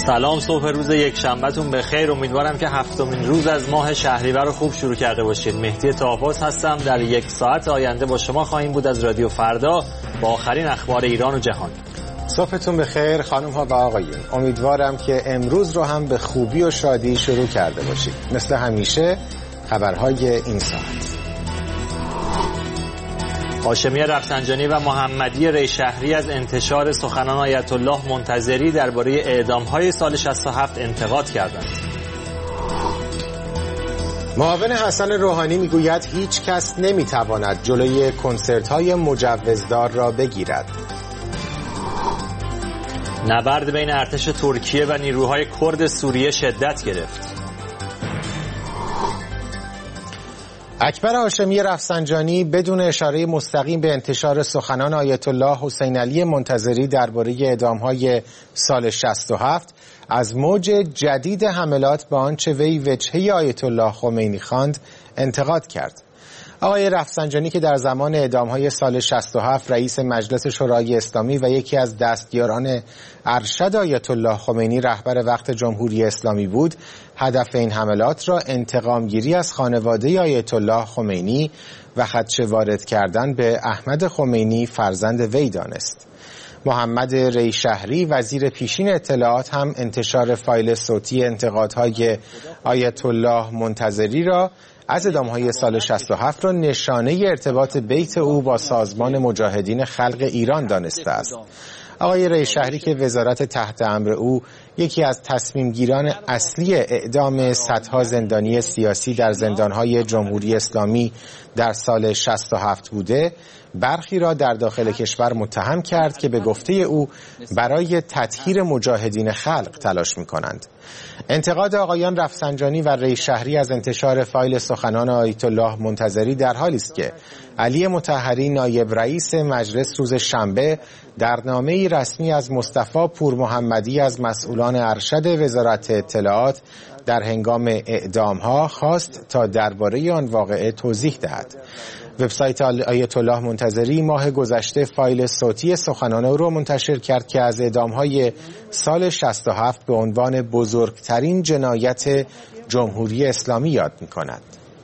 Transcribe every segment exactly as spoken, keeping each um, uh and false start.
سلام، صبح روز یک شنبهتون بخیر. امیدوارم که هفتمین روز از ماه شهریور رو خوب شروع کرده باشید. مهدی طاه‌پرس هستم. در یک ساعت آینده با شما خواهیم بود از رادیو فردا با آخرین اخبار ایران و جهان. صبحتون بخیر خانم ها و آقایون. امیدوارم که امروز رو هم به خوبی و شادی شروع کرده باشید. مثل همیشه خبرهای این ساعت. هاشمی رفسنجانی و محمدی ریشهری از انتشار سخنان آیت الله منتظری درباره اعدام‌های سال شصت و هفت انتقاد کردند. معاون حسن روحانی میگوید هیچ کس نمیتواند جلوی کنسرت‌های مجوزدار را بگیرد. نبرد بین ارتش ترکیه و نیروهای کرد سوریه شدت گرفت. اکبر هاشمی رفسنجانی بدون اشاره مستقیم به انتشار سخنان آیت الله حسین علی منتظری درباره اعدام‌های سال شصت و هفت از موج جدید حملات به آنچه وی وجهه آیت الله خمینی خواند انتقاد کرد. آقای رفسنجانی که در زمان اعدام‌های سال شصت و هفت رئیس مجلس شورای اسلامی و یکی از دستیاران ارشد آیت الله خمینی رهبر وقت جمهوری اسلامی بود، هدف این حملات را انتقام گیری از خانواده آیت الله خمینی و خدشه وارد کردن به احمد خمینی فرزند وی دانست. محمد ریشهری وزیر پیشین اطلاعات هم انتشار فایل صوتی انتقادهای آیت الله منتظری را از اعدام‌های سال شصت و هفت را نشانه ارتباط بیت او با سازمان مجاهدین خلق ایران دانسته است. آقای ریشهری که وزارت تحت امر او یکی از تصمیم گیران اصلی اعدام صدها زندانی سیاسی در زندان‌های جمهوری اسلامی در سال شصت و هفت بوده، برخی را در داخل کشور متهم کرد که به گفته او برای تطهیر مجاهدین خلق تلاش می‌کنند. انتقاد آقایان رفسنجانی و ریشهری از انتشار فایل سخنان آیت الله منتظری در حالی است که علی مطهری نایب رئیس مجلس روز شنبه در نامه‌ای رسمی از مصطفی پور محمدی از مسئولان ارشد وزارت اطلاعات در هنگام اعدام‌ها خواست تا درباره آن واقعه توضیح دهد. وبسایت آیت الله منتظری ماه گذشته فایل صوتی سخنان او را منتشر کرد که از اعدام‌های سال شصت و هفت به عنوان بزرگترین جنایت جمهوری اسلامی یاد می‌کند.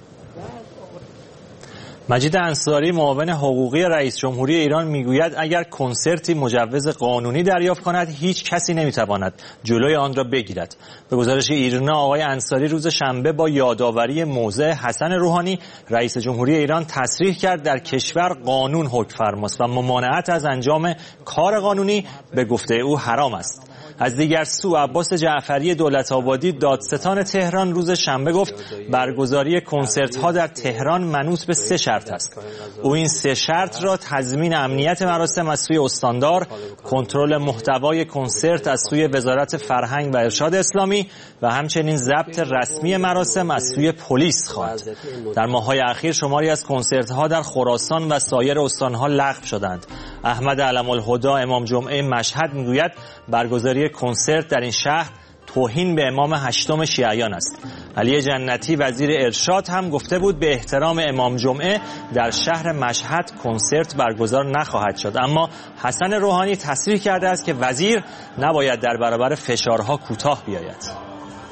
مجید انصاری معاون حقوقی رئیس جمهوری ایران میگوید اگر کنسرتی مجوز قانونی دریافت کند هیچ کسی نمیتواند جلوی آن را بگیرد. به گزارش ایرنا آقای انصاری روز شنبه با یادآوری موضع حسن روحانی رئیس جمهوری ایران تصریح کرد در کشور قانون حکم فرماست و ممانعت از انجام کار قانونی به گفته او حرام است. از دیگر سو عباس جعفری دولت‌آبادی دادستان تهران روز شنبه گفت برگزاری کنسرت‌ها در تهران منوط به سه شرط است. او این سه شرط را تضمین امنیت مراسم از سوی استاندار، کنترل محتوای کنسرت از سوی وزارت فرهنگ و ارشاد اسلامی و همچنین ضبط رسمی مراسم از سوی پلیس خواند. در ماه‌های اخیر شماری از کنسرت‌ها در خراسان و سایر استان‌ها لغو شدند. احمد علم‌الهدی امام جمعه مشهد میگوید برگزاری کنسرت در این شهر توهین به امام هشتم شیعیان است. علی جنتی وزیر ارشاد هم گفته بود به احترام امام جمعه در شهر مشهد کنسرت برگزار نخواهد شد، اما حسن روحانی تصریح کرده است که وزیر نباید در برابر فشارها کوتاه بیاید.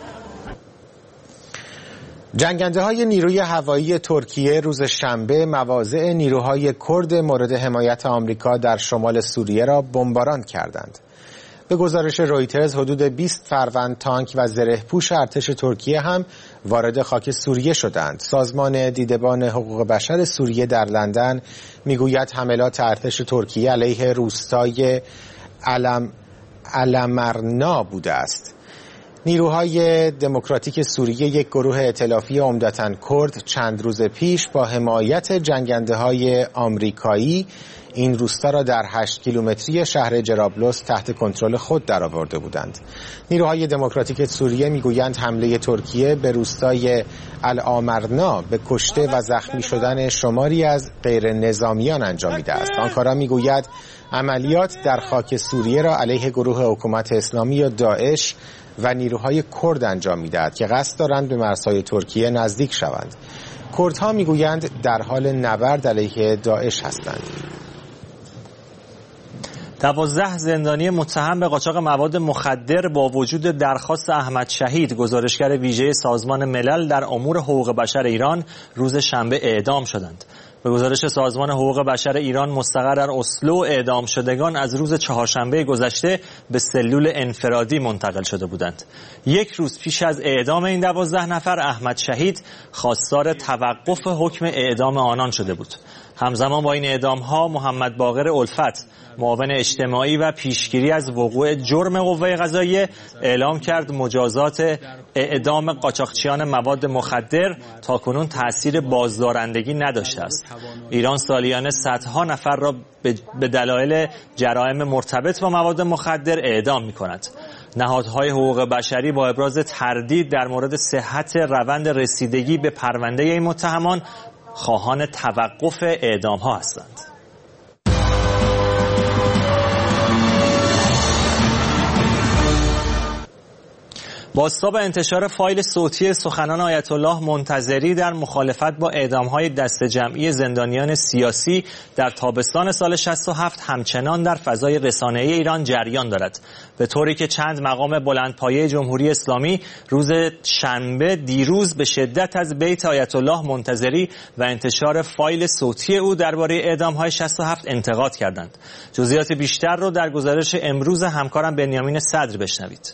جنگنده های نیروی هوایی ترکیه روز شنبه مواضع نیروهای کرد مورد حمایت آمریکا در شمال سوریه را بمباران کردند. به گزارش رویترز حدود بیست فروند تانک و زره‌پوش ارتش ترکیه هم وارد خاک سوریه شدند. سازمان دیدبان حقوق بشر سوریه در لندن میگوید حملات ارتش ترکیه علیه روستای علم علمرنا بوده است. نیروهای دموکراتیک سوریه یک گروه ائتلافی عمدتاً کرد چند روز پیش با حمایت جنگنده‌های آمریکایی این روستا را در هشت کیلومتری شهر جرابلس تحت کنترل خود درآورده بودند. نیروهای دموکراتیک سوریه میگویند حمله ترکیه به روستای الآمرنا به کشته و زخمی شدن شماری از غیر نظامیان انجامیده است. آنکارا میگوید عملیات در خاک سوریه را علیه گروه حکومت اسلامی یا داعش و نیروهای کرد انجام می‌دهد که قصد دارند به مرزهای ترکیه نزدیک شوند. کردها میگویند در حال نبرد علیه داعش هستند. دوازده زندانی متهم به قاچاق مواد مخدر با وجود درخواست احمد شهید، گزارشگر ویژه سازمان ملل در امور حقوق بشر ایران، روز شنبه اعدام شدند. به گزارش سازمان حقوق بشر ایران مستقر در اسلو، اعدام شدگان از روز چهارشنبه گذشته به سلول انفرادی منتقل شده بودند. یک روز پیش از اعدام این دوازده نفر، احمد شهید خواستار توقف حکم اعدام آنان شده بود. همزمان با این اعدام‌ها محمد باقر الفت، معاون اجتماعی و پیشگیری از وقوع جرم قوه قضاییه، اعلام کرد مجازات اعدام قاچاقچیان مواد مخدر تاکنون تأثیر بازدارندگی نداشته است. ایران سالیانه صدها نفر را به دلایل جرایم مرتبط با مواد مخدر اعدام می‌کند. نهادهای حقوق بشری با ابراز تردید در مورد صحت روند رسیدگی به پرونده این متهمان خواهان توقف اعدام ها هستند. بازتاب انتشار فایل صوتی سخنان آیت الله منتظری در مخالفت با اعدام‌های دسته جمعی زندانیان سیاسی در تابستان سال شصت و هفت همچنان در فضای رسانه‌ای ایران جریان دارد، به طوری که چند مقام بلندپایه جمهوری اسلامی روز شنبه دیروز به شدت از بیت آیت الله منتظری و انتشار فایل صوتی او درباره اعدام‌های شصت و هفت انتقاد کردند. جزئیات بیشتر رو در گزارش امروز همکارم بنیامین صدر بشنوید.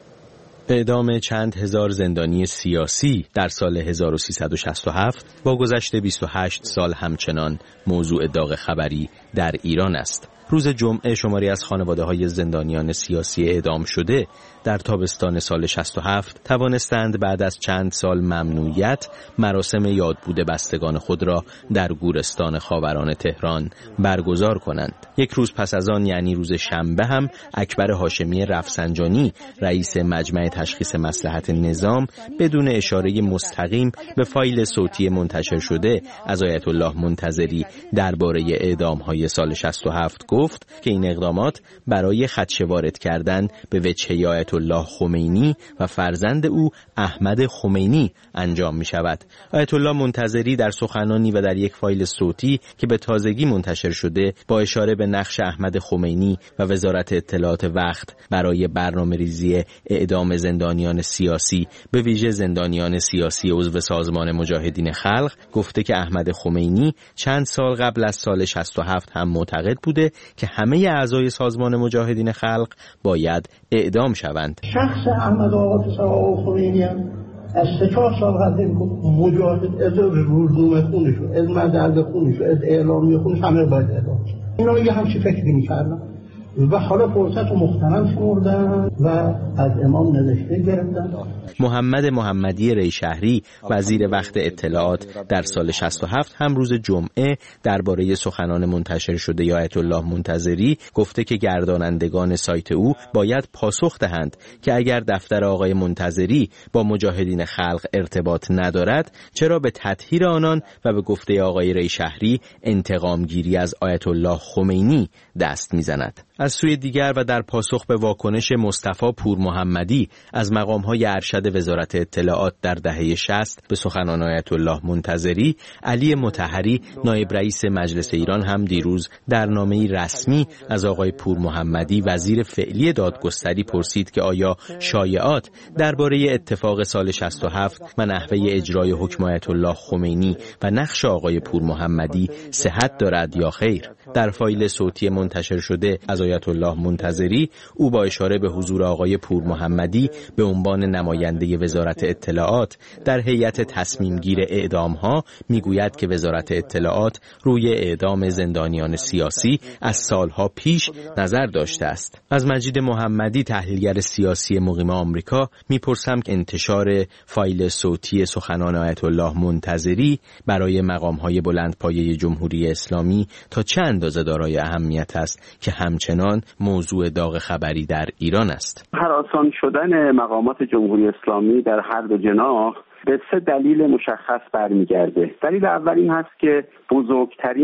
اعدام چند هزار زندانی سیاسی در سال هزار و سیصد و شصت و هفت با گذشت بیست و هشت سال همچنان موضوع داغ خبری در ایران است. روز جمعه شماری از خانواده‌های زندانیان سیاسی اعدام شده در تابستان سال شصت و هفت توانستند بعد از چند سال ممنوعیت مراسم یادبود بستگان خود را در گورستان خاوران تهران برگزار کنند. یک روز پس از آن، یعنی روز شنبه، هم اکبر هاشمی رفسنجانی، رئیس مجمع تشخیص مصلحت نظام، بدون اشاره مستقیم به فایل صوتی منتشر شده از آیت الله منتظری درباره اعدام‌های سال شصت و هفت گفت که این اقدامات برای خدشه وارد کردن به وجهه آیت الله خمینی و فرزند او احمد خمینی انجام می شود. آیت الله منتظری در سخنانی و در یک فایل صوتی که به تازگی منتشر شده با اشاره به نقش احمد خمینی و وزارت اطلاعات وقت برای برنامه‌ریزی اعدام زندانیان سیاسی، به ویژه زندانیان سیاسی عضو سازمان مجاهدین خلق، گفته که احمد خمینی چند سال قبل از سال شصت و هفت هم معتقد بوده که همه اعضای سازمان مجاهدین خلق باید اعدام شوند. شخص احمد آقا خمینی هم از سه چهار سال قبل مجاهد از روزنامه خونش و از مدرد خونش و از اعلامی خونش همه باید اعدام شد. اینا یه همچی فکر می‌کردن و حالا فرصت رو مختنم شمردن و از امام نوشته گرفتن. محمد محمدی ریشهری، وزیر وقت اطلاعات، در سال شصت و هفت هم روز جمعه درباره سخنان منتشر شده آیت الله منتظری گفته که گردانندگان سایت او باید پاسخ دهند که اگر دفتر آقای منتظری با مجاهدین خلق ارتباط ندارد، چرا به تطهیر آنان و به گفته آقای ریشهری انتقام گیری از آیت الله خمینی دست میزند. از سوی دیگر و در پاسخ به واکنش مصطفی پور محمدی از مقام‌های ارشد وزارت اطلاعات در دهه شصت به سخنان آیت الله منتظری، علی مطهری، نایب رئیس مجلس ایران، هم دیروز در نامه‌ای رسمی از آقای پور محمدی، وزیر فعلی دادگستری، پرسید که آیا شایعات درباره اتفاق سال شصت و هفت و نحوه اجرای حکم آیت الله خمینی و نقش آقای پور محمدی صحت دارد یا خیر. در فایل صوتی منتشر شده از آیت الله منتظری، او با اشاره به حضور آقای پور محمدی به عنوان نماینده وزارت اطلاعات در هیئت تصمیم گیر اعدام ها میگوید که وزارت اطلاعات روی اعدام زندانیان سیاسی از سالها پیش نظر داشته است. از مجید محمدی، تحلیلگر سیاسی مقیم آمریکا، میپرسم که انتشار فایل صوتی سخنان آیت الله منتظری برای مقام های بلندپایه جمهوری اسلامی تا چه اندازه دارای اهمیت است که همچنان موضوع داغ خبری در ایران است. هراسان شدن مقامات جمهوری اسلامی در هر دو جناح به سه دلیل مشخص برمیگرده. دلیل اول این هست که بزرگترین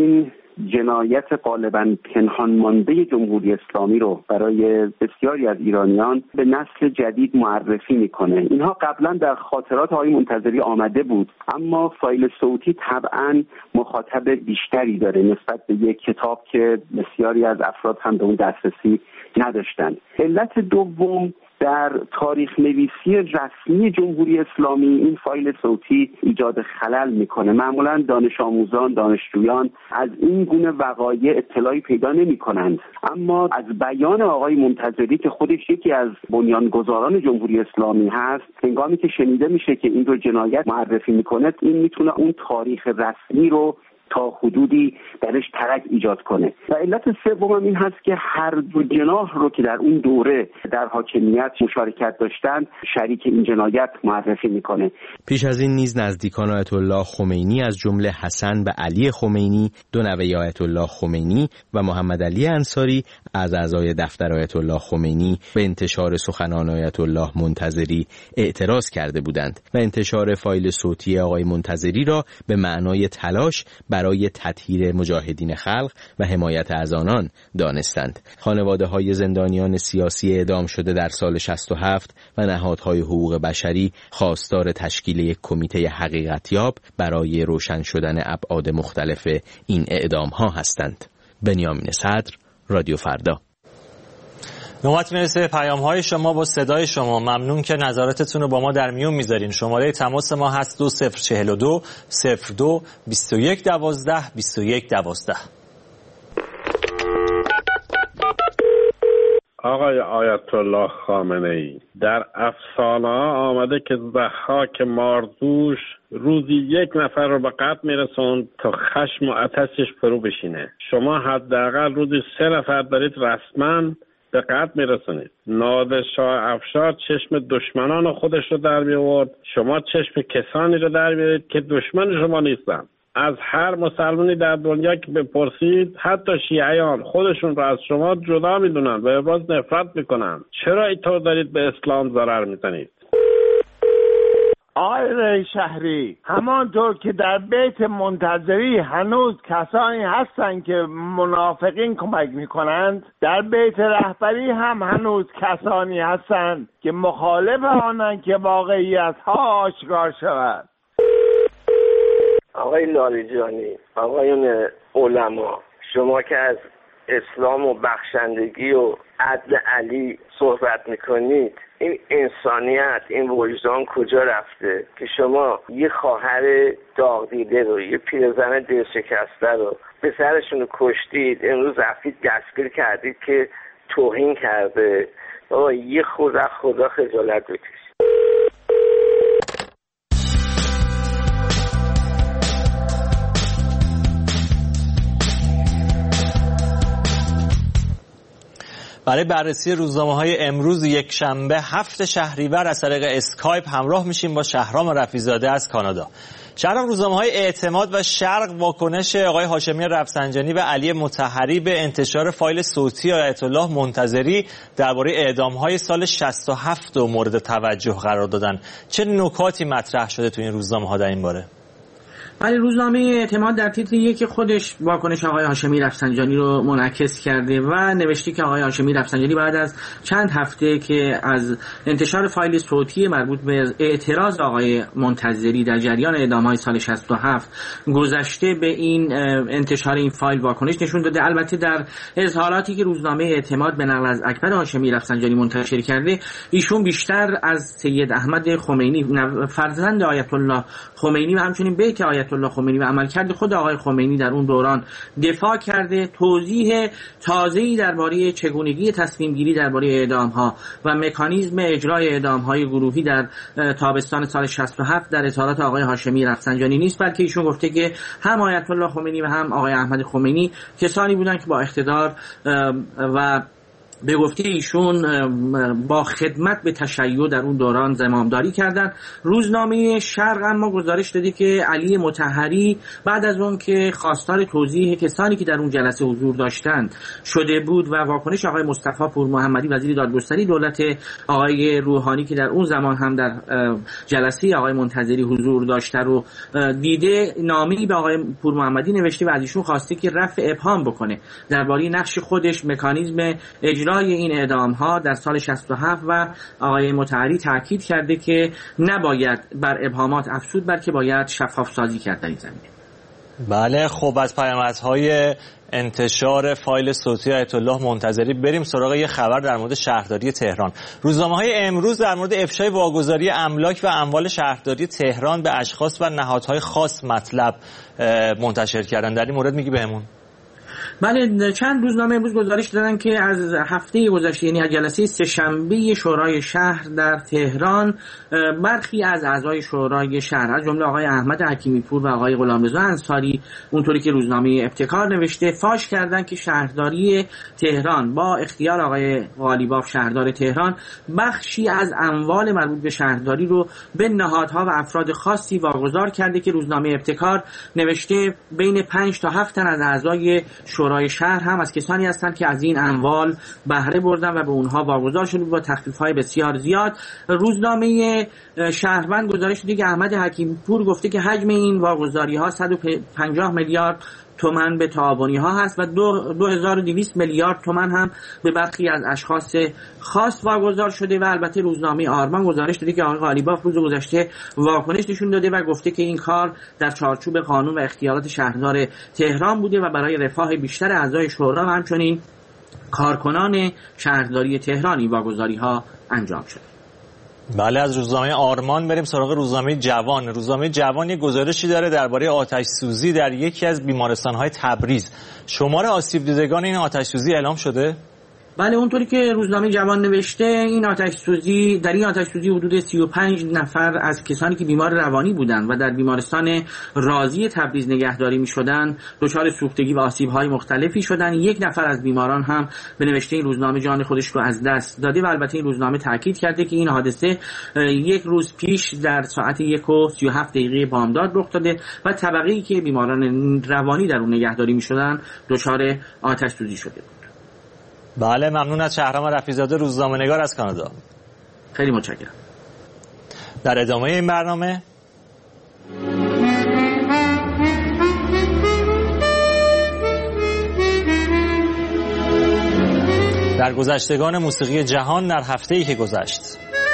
جنایت غالباً پنهان مانده جمهوری اسلامی رو برای بسیاری از ایرانیان به نسل جدید معرفی میکنه. اینها قبلا در خاطرات آقای منتظری آمده بود، اما فایل صوتی طبعاً مخاطب بیشتری داره نسبت به یک کتاب که بسیاری از افراد هم به اون دسترسی نداشتند. علت دوم، در تاریخ نویسی رسمی جمهوری اسلامی این فایل صوتی ایجاد خلل میکنه. معمولا دانش آموزان، دانشجویان از این گونه وقایع اطلاعی پیدا نمی کنند، اما از بیان آقای منتظری که خودش یکی از بنیانگذاران جمهوری اسلامی هست، هنگامی که شنیده میشه که این رو جنایت معرفی میکنه، این میتونه اون تاریخ رسمی رو تا حدودی درش ترک ایجاد کنه. و علت سوم این هست که هر دو جناح رو که در اون دوره در حاکمیت مشارکت داشتند شریک این جنایت معرفی میکنه. پیش از این نیز نزدیکان آیت الله خمینی از جمله حسن و علی خمینی، دو نوه آیت الله خمینی و محمد علی انصاری از اعضای دفتر آیت الله خمینی به انتشار سخنان آیت الله منتظری اعتراض کرده بودند و انتشار فایل صوتی آقای منتظری را به معنای تلاش برای تطهیر مجاهدین خلق و حمایت از آنان دانستند. خانواده های زندانیان سیاسی اعدام شده در سال شصت و هفت و نهادهای حقوق بشری خواستار تشکیل یک کمیته حقیقتیاب برای روشن شدن ابعاد مختلف این اعدام ها هستند. بنیامین صدر، رادیو فردا. نوبت میرسه پیام های شما با صدای شما. ممنون که نظراتتون رو با ما در میون میذارین. شماره تماس ما هست دو صفر چهل و دو صفر دو بیست و یک دوازده بیست و یک دوازده. آقای آیت الله خامنه ای، در افسانه ها آمده که ضحاک مارزوش روزی یک نفر رو به قتل میرسوند تا خشم و آتشش فرو بشینه. شما حداقل روزی سه نفر دارید رسما به قتل میرسونید. نادرشاه افشار چشم دشمنان خودش رو در می‌آورد، شما چشم کسانی رو در میارید که دشمن شما نیستن. از هر مسلمانی در دنیا که بپرسید، حتی شیعیان خودشون رو از شما جدا میدونن و ابراز نفرت میکنن. چرا اینطور دارید به اسلام ضرر میزنید؟ آقای ری شهری، همانطور که در بیت منتظری هنوز کسانی هستند که منافقین کمک میکنند، در بیت رهبری هم هنوز کسانی هستند که مخالف آنند که واقعیت ها آشکار شود. آقای لاریجانی، آقایون علما، شما که از اسلام و بخشندگی و عدل علی صحبت میکنید، این انسانیت، این وجدان کجا رفته که شما یه خواهر داغ دیده رو، یه پیرزن دل شکسته رو پسرشون رو کشتید، امروز رفتید دستگیر کردید که توهین کرده. بابا یه خدا خدا خجالت بکشید. برای بررسی روزنامه‌های امروز یک شنبه هفت شهریور از طریق اسکایپ همراه میشیم با شهرام رفیع‌زاده از کانادا. شهرام، روزنامه‌های اعتماد و شرق واکنش آقای هاشمی رفسنجانی و علی مطهری به انتشار فایل صوتی آیت الله منتظری درباره اعدام‌های سال شصت و هفت رو مورد توجه قرار دادن. چه نکاتی مطرح شده تو این روزنامه‌ها در این باره؟ ولی روزنامه اعتماد در تیتر یک خودش واکنش آقای هاشمی رفسنجانی رو منعکس کرده و نوشته که آقای هاشمی رفسنجانی بعد از چند هفته که از انتشار فایل صوتی مربوط به اعتراض آقای منتظری در جریان اعدام‌های سال شصت و هفت گذشته، به این انتشار این فایل واکنش نشون داده. البته در اظهاراتی که روزنامه اعتماد به نقل از اکبر هاشمی رفسنجانی منتشر کرده، ایشون بیشتر از سید احمد خمینی فرزند آیت الله خمینی و همچنین بیت آیت الله خمینی و عملکرد خود آقای خمینی در اون دوران دفاع کرده. توضیح تازه‌ای درباره چگونگی تصمیم گیری درباره اعدام‌ها و مکانیزم اجرای اعدام‌های گروهی در تابستان سال شصت و هفت در اظهارات آقای هاشمی رفسنجانی نیست، بلکه ایشون گفته که هم آیت الله خمینی و هم آقای احمد خمینی کسانی بودند که با اقتدار و به گفته ایشون با خدمت به تشیع در اون دوران زمامداری کردند. روزنامه شرق اما گزارش داده که علی مطهری بعد از اون که خواستار توضیح کسانی که در اون جلسه حضور داشتند شده بود و واکنش آقای مصطفی پور محمدی وزیر دادگستری دولت آقای روحانی که در اون زمان هم در جلسه آقای منتظری حضور داشته رو دیده، نامه‌ای به آقای پور محمدی نوشته و از ایشون خواسته که رفع ابهام بکنه درباره نقش خودش مکانیزم اجرای این اعدام‌ها در سال شصت و هفت و آقای مطهری تاکید کرده که نباید بر ابهامات افزود بلکه باید شفاف سازی کرد در این زمینه. بله، خب از پیامدهای انتشار فایل صوتی آیت الله منتظری بریم سراغ یه خبر در مورد شهرداری تهران. روزنامه‌های امروز در مورد افشای واگذاری املاک و اموال شهرداری تهران به اشخاص و نهادهای خاص مطلب منتشر کردن. در این مورد میگی بهمون؟ بله، چند روزنامه امروز گزارش دادن که از هفته گذشته یعنی از جلسه سه‌شنبه شورای شهر در تهران برخی از اعضای شورای شهر از جمله آقای احمد حکیمی پور و آقای غلامرضا انصاری اونطوری که روزنامه ابتکار نوشته فاش کردن که شهرداری تهران با اختیار آقای قالیباف شهردار تهران بخشی از اموال مربوط به شهرداری رو به نهادها و افراد خاصی واگذار کرده که روزنامه ابتکار نوشته بین پنج تا هفت تن از اعضای شورای شهر هم از کسانی هستند که از این اموال بهره بردن و به اونها واگذار شده با تخفیف‌های بسیار زیاد. روزنامه شهروند گزارش دیگه احمد حکیمی پور گفته که حجم این واگذاری‌ها صد و پنجاه میلیارد تومان به تعاونی‌ها هست و دو هزار و دویست میلیارد تومان هم به برخی از اشخاص خاص واگذار شده. و البته روزنامه آرمان گزارش داده که آقای قالیباف روز گذشته واکنش نشون داده و گفته که این کار در چارچوب قانون و اختیارات شهردار تهران بوده و برای رفاه بیشتر اعضای شورا و همچنین کارکنان شهرداری تهران این واگذاری‌ها انجام شده. بله، از روزنامه آرمان بریم سراغ روزنامه جوان. روزنامه جوان یک گزارشی داره درباره آتش سوزی در یکی از بیمارستان‌های تبریز. شمار آسیب دیدگان این آتش سوزی اعلام شده؟ بله، اونطوری که روزنامه جوان نوشته این آتش سوزی در این آتش سوزی حدود سی و پنج نفر از کسانی که بیمار روانی بودند و در بیمارستان رازی تبریز نگهداری می‌شدند دچار سوختگی و آسیب‌های مختلفی شدند. یک نفر از بیماران هم به نوشته این روزنامه جان خودش رو از دست داده و البته این روزنامه تاکید کرده که این حادثه یک روز پیش در ساعت یک و سی و هفت دقیقه بامداد رخ داده و طبقه‌ای که بیماران روانی در اون نگهداری می‌شدند دچار آتش سوزی شده بود. بله، ممنون از شهرام رفیع‌زاده روزنامه‌نگار از کانادا. خیلی متشکرم. در ادامه این برنامه در گذشتگان موسیقی جهان در هفته‌ای که گذشت.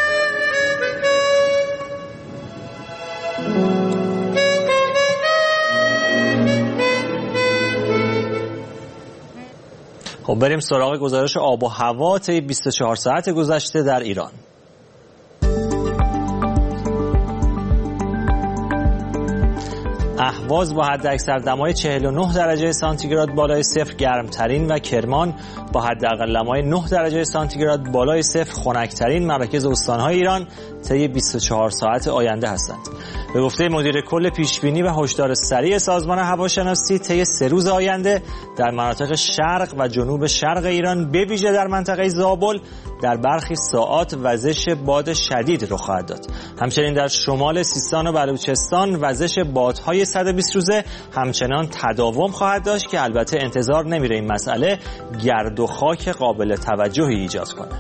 خب بریم سراغ گزارش آب و هوا طی بیست و چهار ساعت گذشته در ایران. اهواز با حداکثر دمای چهل و نه درجه سانتیگراد بالای صفر گرمترین و کرمان با حداقل دمای نه درجه سانتیگراد بالای صفر خنکترین مراکز استان‌های ایران طی بیست و چهار ساعت آینده هستند. به گفته مدیر کل پیشبینی و هشدار سریع سازمان هواشناسی طی سه روز آینده در مناطق شرق و جنوب شرق ایران به ویژه در منطقه زابل در برخی ساعات وزش باد شدید رخ خواهد داد. همچنین در شمال سیستان و بلوچستان وزش بادهای صد و بیست روزه همچنان تداوم خواهد داشت که البته انتظار نمیره این مسئله گرد و خاک قابل توجهی ایجاد کنه.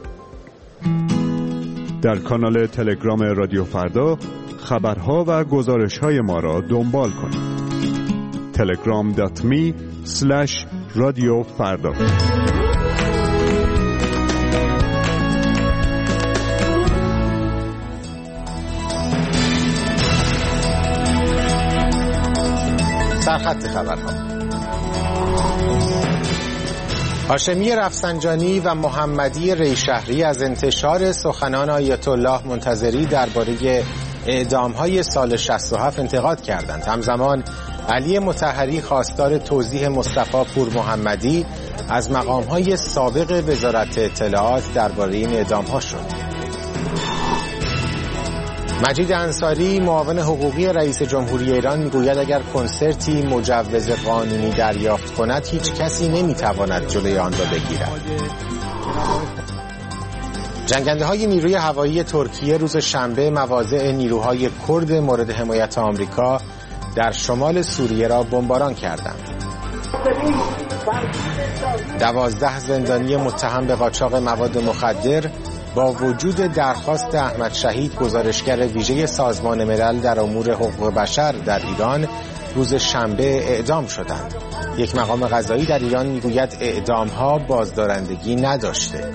در کانال تلگرام رادیو فردا خبرها و گزارش‌های ما را دنبال کنید. تلگرام دات می اسلش رادیو فردا. سرخط خبرها. هاشمی رفسنجانی و محمدی ریشهری از انتشار سخنان آیت الله منتظری درباره اعدام‌های سال شصت و هفت انتقاد کردند. همزمان علی مطهری خواستار توضیح مصطفی پور محمدی از مقام‌های سابق وزارت اطلاعات درباره این اعدام‌ها شد. مجید انصاری معاون حقوقی رئیس جمهوری ایران میگوید اگر کنسرتی مجوز قانونی دریافت کند هیچ کسی نمیتواند جلوی آن را بگیرد. جنگنده های نیروی هوایی ترکیه روز شنبه مواضع نیروهای کرد مورد حمایت آمریکا در شمال سوریه را بمباران کردند. دوازده زندانی متهم به قاچاق مواد مخدر با وجود درخواست احمد شهید گزارشگر ویژه سازمان ملل در امور حقوق بشر در ایران روز شنبه اعدام شدند. یک مقام قضایی در ایران میگوید اعدام‌ها بازدارندگی نداشته.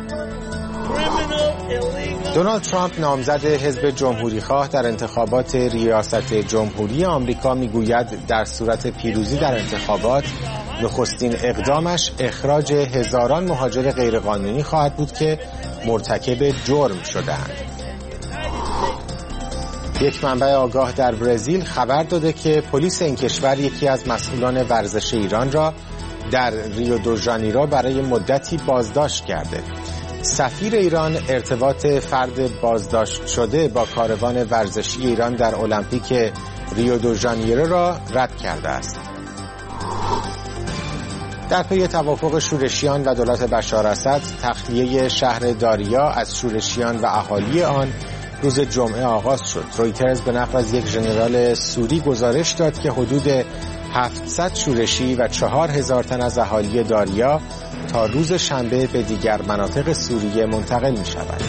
دونالد ترامپ نامزد حزب جمهوریخواه در انتخابات ریاست جمهوری آمریکا میگوید در صورت پیروزی در انتخابات نخستین اقدامش اخراج هزاران مهاجر غیرقانونی خواهد بود که مرتکب جرم شده‌اند. یک منبع آگاه در برزیل خبر داده که پلیس این کشور یکی از مسئولان ورزش ایران را در ریو دو ژانیرو برای مدتی بازداشت کرده. سفیر ایران ارتباط فرد بازداشت شده با کاروان ورزشی ایران در المپیک ریو دو ژانیرو را رد کرده است. در پی توافق شورشیان و دولت بشار اسد، تخلیه شهر داریا از شورشیان و اهالی آن روز جمعه آغاز شد. رویترز به نقل از یک ژنرال سوری گزارش داد که حدود هفتصد شورشی و چهار هزار تن از اهالی داریا تا روز شنبه به دیگر مناطق سوریه منتقل می شود.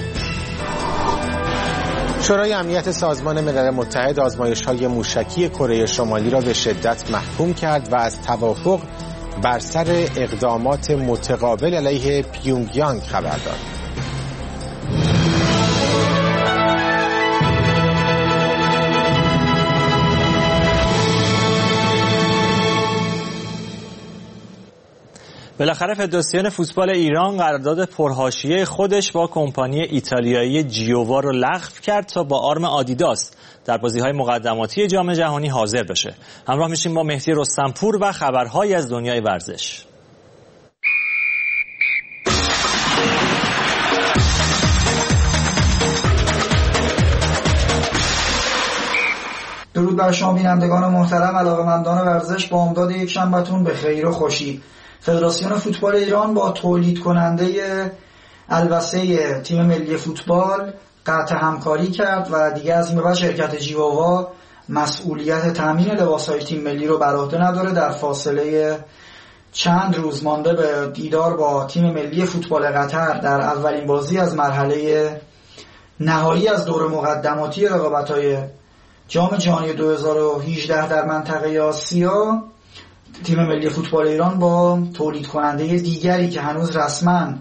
شورای امنیت سازمان ملل متحد آزمایش‌های موشکی کره شمالی را به شدت محکوم کرد و از توافق بر سر اقدامات متقابل علیه پیونگ یانگ خبر داد. بالاخره فدراسیون فوتبال ایران قرارداد پرحاشیه خودش با کمپانی ایتالیایی جیووا رو لغو کرد تا با آرم آدیداس در بازی‌های مقدماتی جام جهانی حاضر بشه. همراه میشیم با مهدی رستمپور و خبرهایی از دنیای ورزش. درود بر شما بینندگان محترم، علاقه‌مندان ورزش. با امداد یک شنبه‌تون به خیر و خوشی. فدراسیون فوتبال ایران با تولید کننده البسه تیم ملی فوتبال قطع همکاری کرد و دیگه از این به بعد شرکت جیووا مسئولیت تامین لباس‌های تیم ملی رو بر عهده نداره. در فاصله چند روز مانده به دیدار با تیم ملی فوتبال قطر در اولین بازی از مرحله نهایی از دور مقدماتی رقابت‌های جام جهانی دو هزار و هجده در منطقه آسیا، تیم ملی فوتبال ایران با تولید کننده دیگری که هنوز رسما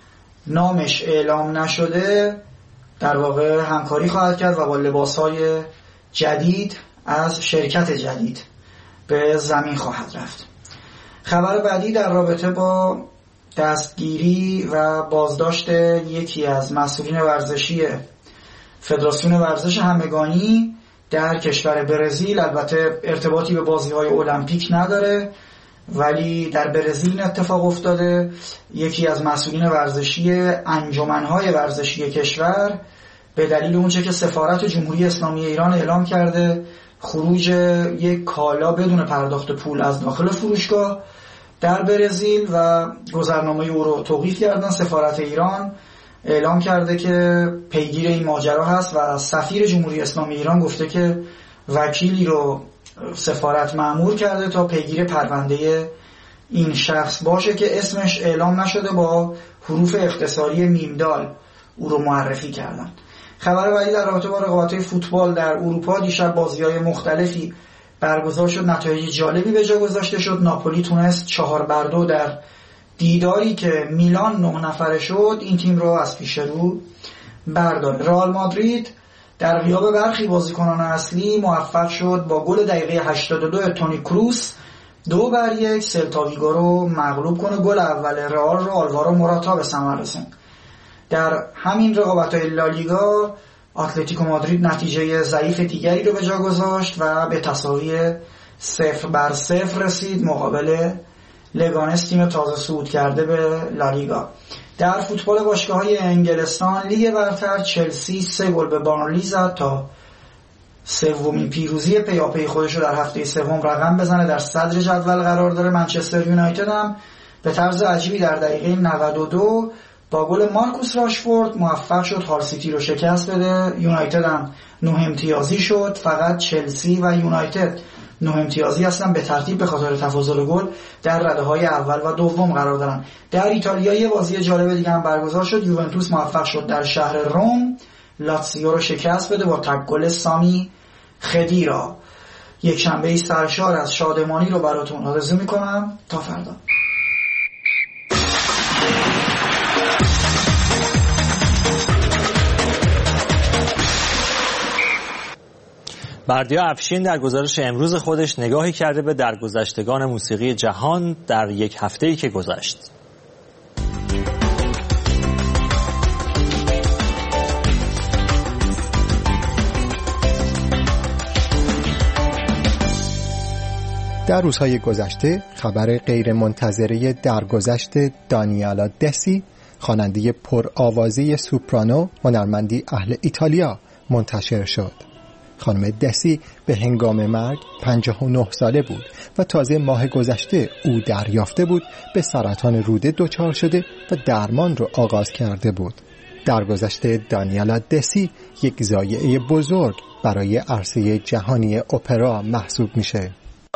نامش اعلام نشده در واقع همکاری خواهد کرد و با لباس‌های جدید از شرکت جدید به زمین خواهد رفت. خبر بعدی در رابطه با دستگیری و بازداشت یکی از مسئولین ورزشی فدراسیون ورزش همگانی در کشور برزیل، البته ارتباطی به بازی‌های المپیک نداره ولی در برزیل اتفاق افتاده. یکی از مسئولین ورزشی انجمن‌های ورزشی کشور به دلیل اونچه که سفارت جمهوری اسلامی ایران اعلام کرده خروج یک کالا بدون پرداخت پول از داخل فروشگاه در برزیل و گذرنامه او رو توقیف کردن، سفارت ایران اعلام کرده که پیگیر این ماجرا هست و سفیر جمهوری اسلامی ایران گفته که وکیلی رو سفارت مأمور کرده تا پیگیر پرونده این شخص باشه که اسمش اعلام نشده، با حروف اختصاری میمدال او رو معرفی کردن. خبر بعدی در رابطه با رقابت‌های فوتبال در اروپا، دیشب بازی‌های مختلفی برگزار شد، نتایج جالبی به جا گذاشته شد. ناپولی تونست چهار بر دو در دیداری که میلان نه نفره شد این تیم رو از پیش رو برداره. رئال مادرید در غیاب برخی بازیکنان اصلی موفق شد با گل دقیقه هشتاد و دو تونی کروس دو بر یک سلتا ویگو رو مغلوب کنه. گل اول رئال رو آلوارو موراتا به ثمر رسوند. در همین رقابت‌های لالیگا اتلتیکو مادرید نتیجه ضعیف دیگری رو به جا گذاشت و به تساوی صفر بر صفر رسید مقابل لگانس، تیم تازه صعود کرده به لالیگا. در فوتبال باشگاه‌های انگلستان لیگ برتر، چلسی سه گل به بارنلی زد تا سومین پیروزی پیاپی خودش رو در هفته سوم رقم بزنه، در صدر جدول قرار داره. منچستر یونایتد هم به طرز عجیبی در دقیقه نود و دو با گل مارکوس راشفورد موفق شد هال سیتی رو شکست بده. یونایتد هم نه امتیازی شد. فقط چلسی و یونایتد نه امتیازی هستن به ترتیب به خاطر تفاضل گل در رده‌های اول و دوم قرار دارن. در ایتالیا یه بازی جالب دیگه هم برگزار شد. یوونتوس موفق شد در شهر روم لاتزیو رو شکست بده با تک گل سامی خدیرا. یک شنبه سرشار از شادمانی رو براتون آرزو میکنم. تا فردا. بردیا افشین در گزارش امروز خودش نگاهی کرده به درگذشتگان موسیقی جهان در یک هفته‌ای که گذشت. در روزهای گذشته خبر غیرمنتظره درگذشت دانیالا دسی، خواننده پرآوازه سوپرانو هنرمندی اهل ایتالیا منتشر شد. خانم دسی به هنگام مرگ پنجاه و نه ساله بود و تازه ماه گذشته او دریافته بود به سرطان روده دچار شده و درمان را آغاز کرده بود. درگذشت دانیالا دسی یک ضایعه بزرگ برای عرصه جهانی اپرا محسوب میشه.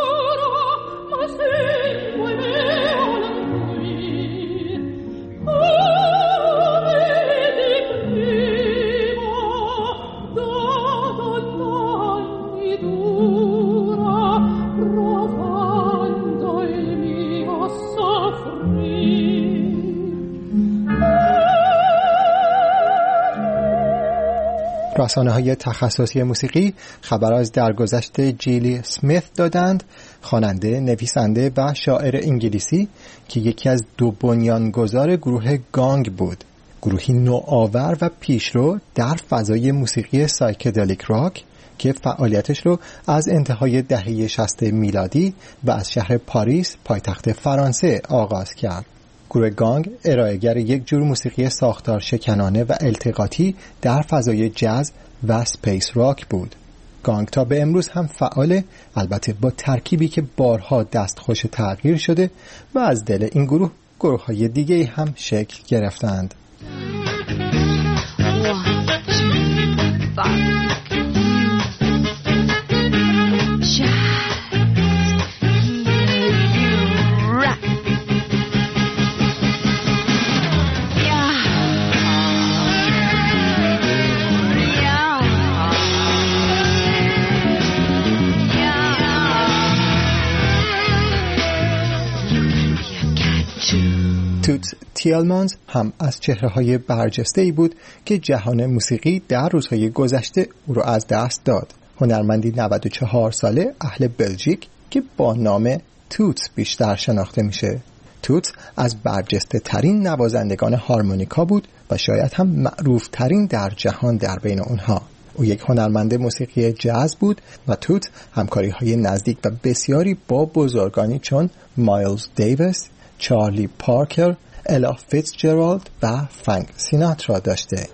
رسانه‌های تخصصی موسیقی خبر از درگذشت جیلی اسمیت دادند، خواننده، نویسنده و شاعر انگلیسی که یکی از دو بنیانگذار گروه گانگ بود. گروهی نوآور و پیشرو در فضای موسیقی سایکدلیک راک که فعالیتش رو از انتهای دهه شصت میلادی و از شهر پاریس پایتخت فرانسه آغاز کرد. گروه گانگ ارائه‌گر یک جور موسیقی ساختار شکنانه و التقاطی در فضای جاز و سپیس راک بود. گانگ تا به امروز هم فعاله، البته با ترکیبی که بارها دستخوش تغییر شده و از دل این گروه گروه‌های دیگه هم شکل گرفتند. توتس تیلمانز هم از چهره‌های برجسته‌ای بود که جهان موسیقی در روزهای گذشته او را از دست داد. هنرمندی نود و چهار ساله اهل بلژیک که با نام توتس بیشتر شناخته میشه. توتس از برجسته ترین نوازندگان هارمونیکا بود و شاید هم معروف ترین در جهان در بین اونها. او یک هنرمند موسیقی جاز بود و توتس همکاری‌های نزدیک و بسیاری با بزرگانی چون مایلز دیویس، چارلی پارکر، الا فیتزجرالد و فرانک سیناترا داشته.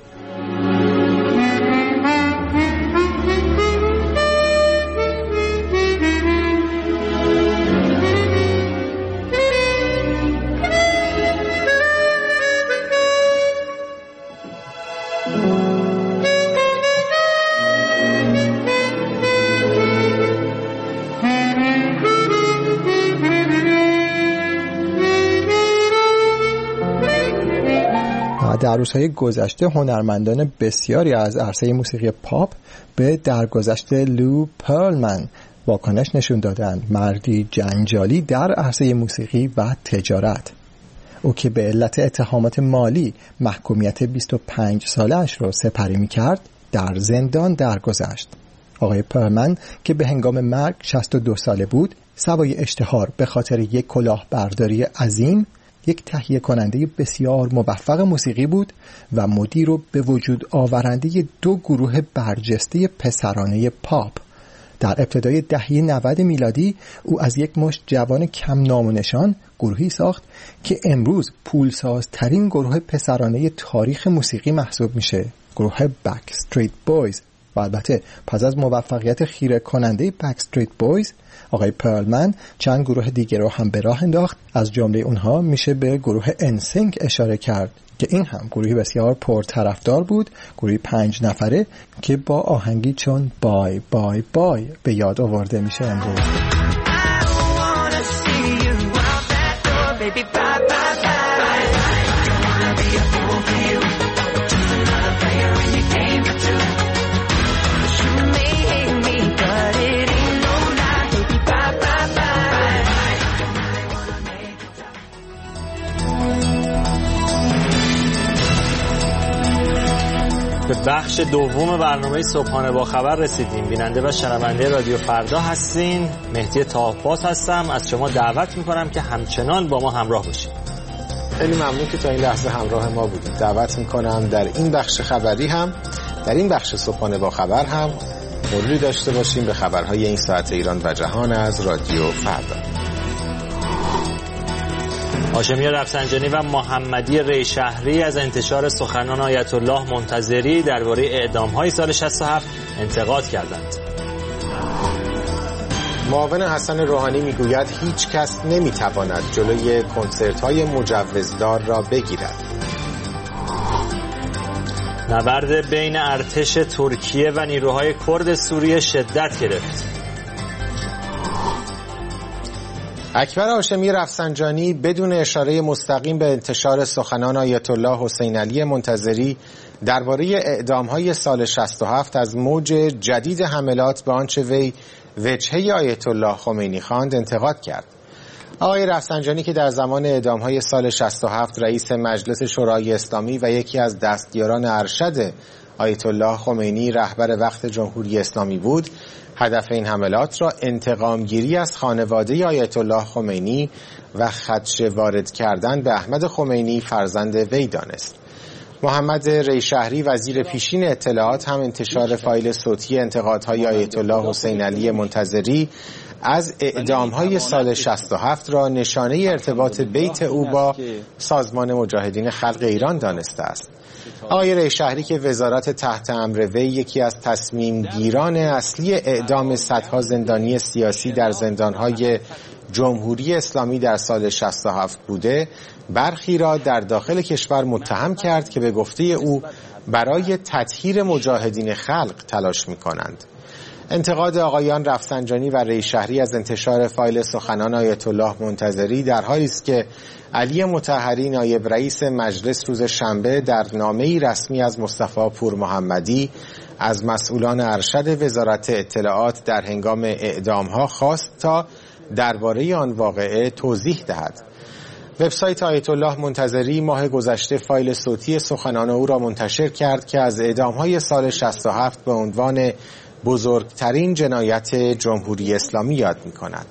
در روزهای گذشته هنرمندان بسیاری از عرصه موسیقی پاپ به درگذشت لو پرلمن واکنش نشون دادند. مردی جنجالی در عرصه موسیقی و تجارت. او که به علت اتهامات مالی محکومیت بیست و پنج سالش رو سپری می‌کرد، در زندان درگذشت. آقای پرلمن که به هنگام مرگ شصت و دو ساله بود، سوای اشتهار به خاطر یک کلاهبرداری عظیم، یک تهیه کننده بسیار موفق موسیقی بود و مدیر و به وجود آورنده دو گروه برجسته پسرانه پاپ. در ابتدای دهه نود میلادی او از یک مشت جوان کم نام و نشان گروهی ساخت که امروز پولسازترین گروه پسرانه تاریخ موسیقی محسوب میشه. گروه بک استریت بویز و البته پس از موفقیت خیره کننده بکستریت بویز، آقای پرلمن چند گروه دیگر رو هم به راه انداخت. از جمله اونها میشه به گروه انسینک اشاره کرد که این هم گروهی بسیار پرطرفدار بود، گروهی پنج نفره که با آهنگی چون بای بای بای به یاد آورده میشه امروز. به بخش دوم برنامه صبحانه با خبر رسیدیم. بیننده و شنونده رادیو فردا هستین. مهدی طاه‌باز هستم. از شما دعوت میکنم که همچنان با ما همراه باشید. خیلی ممنون که تا این لحظه همراه ما بودید. دعوت میکنم در این بخش خبری هم، در این بخش صبحانه با خبر هم مروری داشته باشیم به خبرهای این ساعت ایران و جهان از رادیو فردا. هاشمی رفسنجانی و محمدی ریشهری از انتشار سخنان آیت الله منتظری درباره اعدام‌های سال شصت و هفت انتقاد کردند. معاون حسن روحانی میگوید هیچ کس نمیتواند جلوی کنسرت‌های مجوزدار را بگیرد. نبرد بین ارتش ترکیه و نیروهای کرد سوریه شدت گرفت. اکبر هاشمی رفسنجانی بدون اشاره مستقیم به انتشار سخنان آیت الله حسین علی منتظری درباره اعدام‌های سال شصت و هفت از موج جدید حملات به آنچه وی وجهه آیت الله خمینی خواند انتقاد کرد. آقای رفسنجانی که در زمان اعدام‌های سال شصت و هفت رئیس مجلس شورای اسلامی و یکی از دستیاران ارشد آیت الله خمینی رهبر وقت جمهوری اسلامی بود، هدف این حملات را انتقامگیری از خانواده آیت الله خمینی و خدشه وارد کردن به احمد خمینی فرزند وی دانست. محمد ریشهری وزیر پیشین اطلاعات هم انتشار فایل صوتی انتقادهای آیت الله حسین علی منتظری از اعدام‌های سال شصت و هفت را نشانه ارتباط بیت او با سازمان مجاهدین خلق ایران دانسته است. آقای ریشهری که وزارت تحت امر وی یکی از تصمیم گیران اصلی اعدام صدها زندانی سیاسی در زندان‌های جمهوری اسلامی در سال شصت و هفت بوده، برخی را در داخل کشور متهم کرد که به گفته او برای تطهیر مجاهدین خلق تلاش می‌کنند. انتقاد آقایان رفسنجانی و ریشهری از انتشار فایل سخنان آیت الله منتظری در حالی است که علی مطهری نایب رئیس مجلس روز شنبه در نامه‌ای رسمی از مصطفی پور محمدی از مسئولان ارشد وزارت اطلاعات در هنگام اعدام‌ها خواست تا درباره آن واقعه توضیح دهد. وبسایت آیت الله منتظری ماه گذشته فایل صوتی سخنان او را منتشر کرد که از اعدام‌های سال شصت و هفت به عنوان بزرگترین جنایت جمهوری اسلامی یاد می‌کند.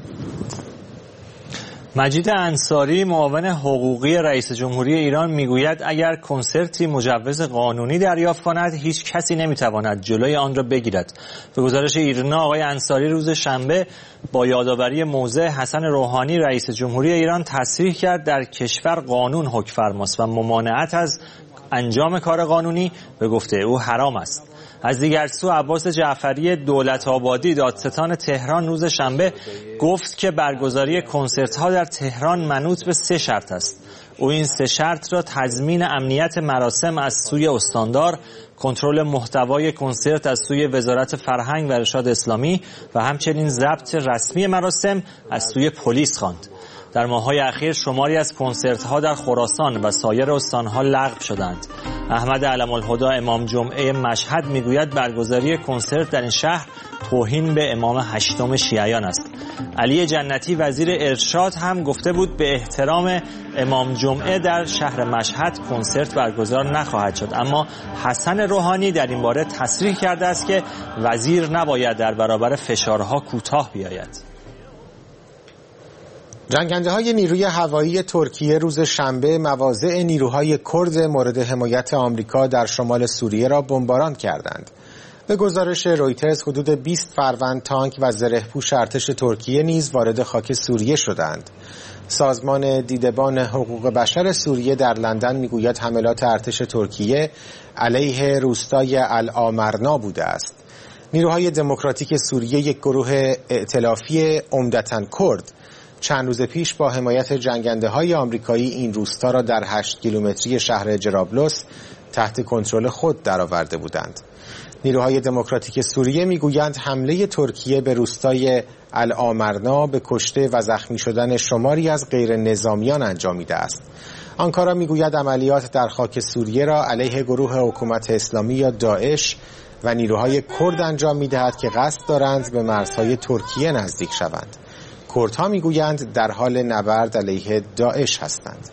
مجید انصاری معاون حقوقی رئیس جمهوری ایران میگوید اگر کنسرتی مجوز قانونی دریافت کند هیچ کسی نمیتواند جلوی آن را بگیرد. به گزارش ایرنا آقای انصاری روز شنبه با یادآوری موضع حسن روحانی رئیس جمهوری ایران تصریح کرد در کشور قانون حکم فرماست و ممانعت از انجام کار قانونی به گفته او حرام است. از دیگر سو عباس جعفری دولت آبادی دادستان تهران روز شنبه گفت که برگزاری کنسرت ها در تهران منوط به سه شرط است. او این سه شرط را تضمین امنیت مراسم از سوی استاندار، کنترل محتوای کنسرت از سوی وزارت فرهنگ و ارشاد اسلامی و همچنین ضبط رسمی مراسم از سوی پلیس خواند. در ماه‌های اخیر شماری از کنسرت‌ها در خراسان و سایر استان‌ها لغو شدند. احمد علم الهدی امام جمعه مشهد میگوید برگزاری کنسرت در این شهر توهین به امام هشتم شیعیان است. علی جنتی وزیر ارشاد هم گفته بود به احترام امام جمعه در شهر مشهد کنسرت برگزار نخواهد شد، اما حسن روحانی در این باره تصریح کرده است که وزیر نباید در برابر فشارها کوتاه بیاید. جنگنده های نیروی هوایی ترکیه روز شنبه مواضع نیروهای کرد مورد حمایت آمریکا در شمال سوریه را بمباران کردند. به گزارش رویترز حدود بیست فروند تانک و زرهپوش ارتش ترکیه نیز وارد خاک سوریه شدند. سازمان دیدبان حقوق بشر سوریه در لندن میگوید حملات ارتش ترکیه علیه روستای الآمرنا بوده است. نیروهای دموکراتیک سوریه، یک گروه ائتلافی عمدتاً کرد، چند روز پیش با حمایت جنگنده‌های آمریکایی این روستا را در هشت کیلومتری شهر جرابلس تحت کنترل خود درآورده بودند. نیروهای دموکراتیک سوریه میگویند حمله ترکیه به روستای الآمرنا به کشته و زخمی شدن شماری از غیر نظامیان انجامیده است. آنکارا میگوید عملیات در خاک سوریه را علیه گروه حکومت اسلامی یا داعش و نیروهای کرد انجام می‌دهد که قصد دارند به مرزهای ترکیه نزدیک شوند. کردها میگویند در حال نبرد علیه داعش هستند.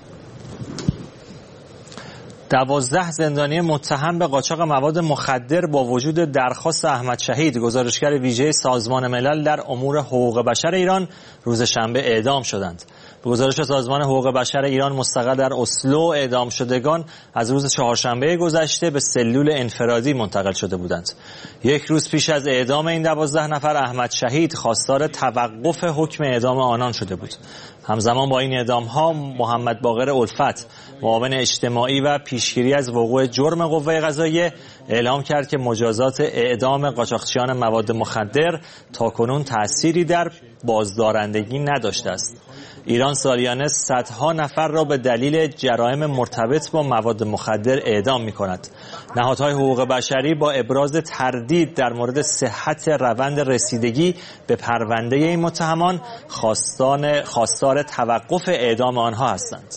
دوازده زندانی متهم به قاچاق مواد مخدر با وجود درخواست احمد شهید، گزارشگر ویژه سازمان ملل در امور حقوق بشر ایران، روز شنبه اعدام شدند. به گزارش سازمان حقوق بشر ایران مستقر در اسلو، اعدام شدگان از روز چهارشنبه گذشته به سلول انفرادی منتقل شده بودند. یک روز پیش از اعدام این دوازده نفر، احمد شهید خواستار توقف حکم اعدام آنان شده بود. همزمان با این اعدام‌ها محمد باقر الفت، معاون اجتماعی و پیشگیری از وقوع جرم قوه قضاییه، اعلام کرد که مجازات اعدام قاچاقچیان مواد مخدر تاکنون تأثیری در بازدارندگی نداشته است. ایران سالیانه صدها نفر را به دلیل جرایم مرتبط با مواد مخدر اعدام می‌کند. نهادهای حقوق بشری با ابراز تردید در مورد صحت روند رسیدگی به پرونده این متهمان خواستان خواستار توقف اعدام آنها هستند.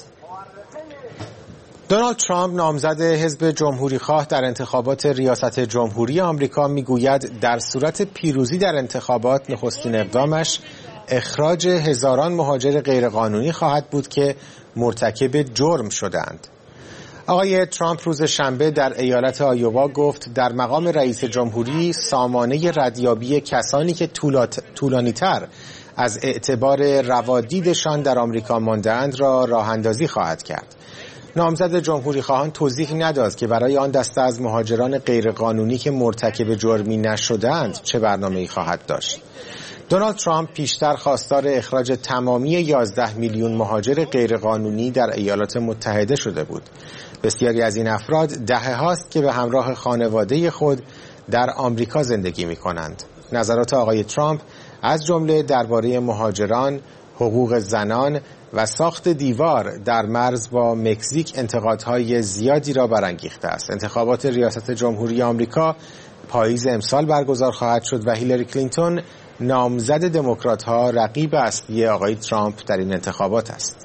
دونالد ترامپ، نامزد حزب جمهوریخواه در انتخابات ریاست جمهوری آمریکا، میگوید در صورت پیروزی در انتخابات نخستین اقدامش اخراج هزاران مهاجر غیرقانونی خواهد بود که مرتکب جرم شدند. آقای ترامپ روز شنبه در ایالت آیووا گفت در مقام رئیس جمهوری سامانه ردیابی کسانی که طولانی‌تر از اعتبار روادیدشان در آمریکا مانده‌اند را راه اندازی خواهد کرد. نامزد جمهوری خواهان توضیح نداد که برای آن دسته از مهاجران غیرقانونی که مرتکب جرمی نشدند چه برنامه‌ای خواهد داشت. دونالد ترامپ پیشتر خواستار اخراج تمامی یازده میلیون مهاجر غیرقانونی در ایالات متحده شده بود. بسیاری از این افراد دهه هاست که به همراه خانواده خود در آمریکا زندگی می کنند. نظرات آقای ترامپ از جمله درباره مهاجران، حقوق زنان و ساخت دیوار در مرز با مکزیک انتقادهای زیادی را برانگیخته است. انتخابات ریاست جمهوری آمریکا پاییز امسال برگزار خواهد شد و هیلاری کلینتون، نامزد دموکرات‌ها، رقیب اصلی آقای ترامپ در این انتخابات است.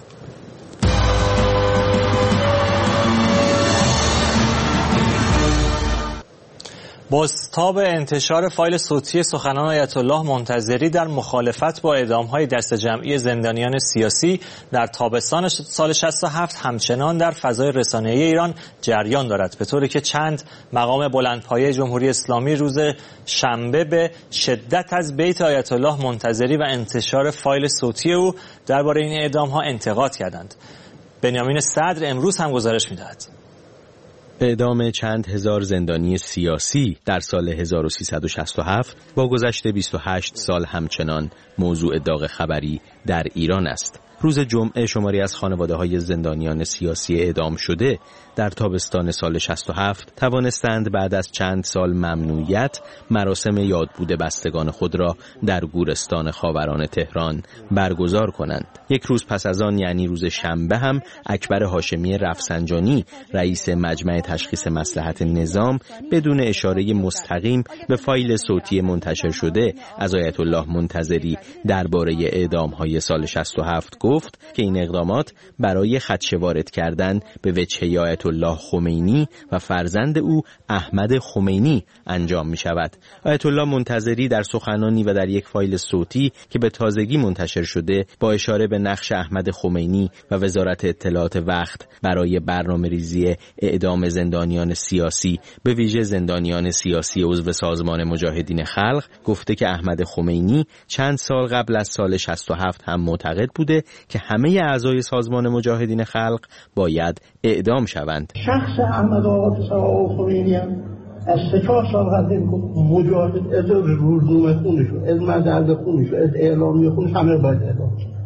بازتاب انتشار فایل صوتی سخنان آیت الله منتظری در مخالفت با اعدام‌های دست جمعی زندانیان سیاسی در تابستان سال شصت و هفت همچنان در فضای رسانه‌ای ایران جریان دارد، به طوری که چند مقام بلندپایه جمهوری اسلامی روز شنبه به شدت از بیت آیت الله منتظری و انتشار فایل صوتی او درباره این اعدام‌ها انتقاد کردند. بنیامین صدر امروز هم گزارش می‌دهد. اعدام چند هزار زندانی سیاسی در سال هزار و سیصد و شصت و هفت با گذشت بیست و هشت سال همچنان موضوع داغ خبری در ایران است. روز جمعه شماری از خانواده‌های زندانیان سیاسی اعدام شده در تابستان سال شصت و هفت توانستند بعد از چند سال ممنوعیت مراسم یادبود بستگان خود را در گورستان خاوران تهران برگزار کنند. یک روز پس از آن، یعنی روز شنبه، هم اکبر هاشمی رفسنجانی، رئیس مجمع تشخیص مصلحت نظام، بدون اشاره مستقیم به فایل صوتی منتشر شده از آیت الله منتظری درباره اعدام‌های سال شصت و هفت گفت که این اقدامات برای خدشه وارد کردن به وجهه آیت الله خمینی و فرزند او احمد خمینی انجام می شود. آیت الله منتظری در سخنانی و در یک فایل صوتی که به تازگی منتشر شده با اشاره به نقش احمد خمینی و وزارت اطلاعات وقت برای برنامه‌ریزی اعدام زندانیان سیاسی، به ویژه زندانیان سیاسی عضو سازمان مجاهدین خلق، گفته که احمد خمینی چند سال قبل از سال شصت و هفت هم معتقد بوده که همه اعضای سازمان مجاهدین خلق باید اعدام شوند. شخص احمد آقا خمینی هم از سه چهار سال قبل مجاهد از روزنامه خونش، از مدرد خونش، از اعلامی خونش همه باید اعدام شد.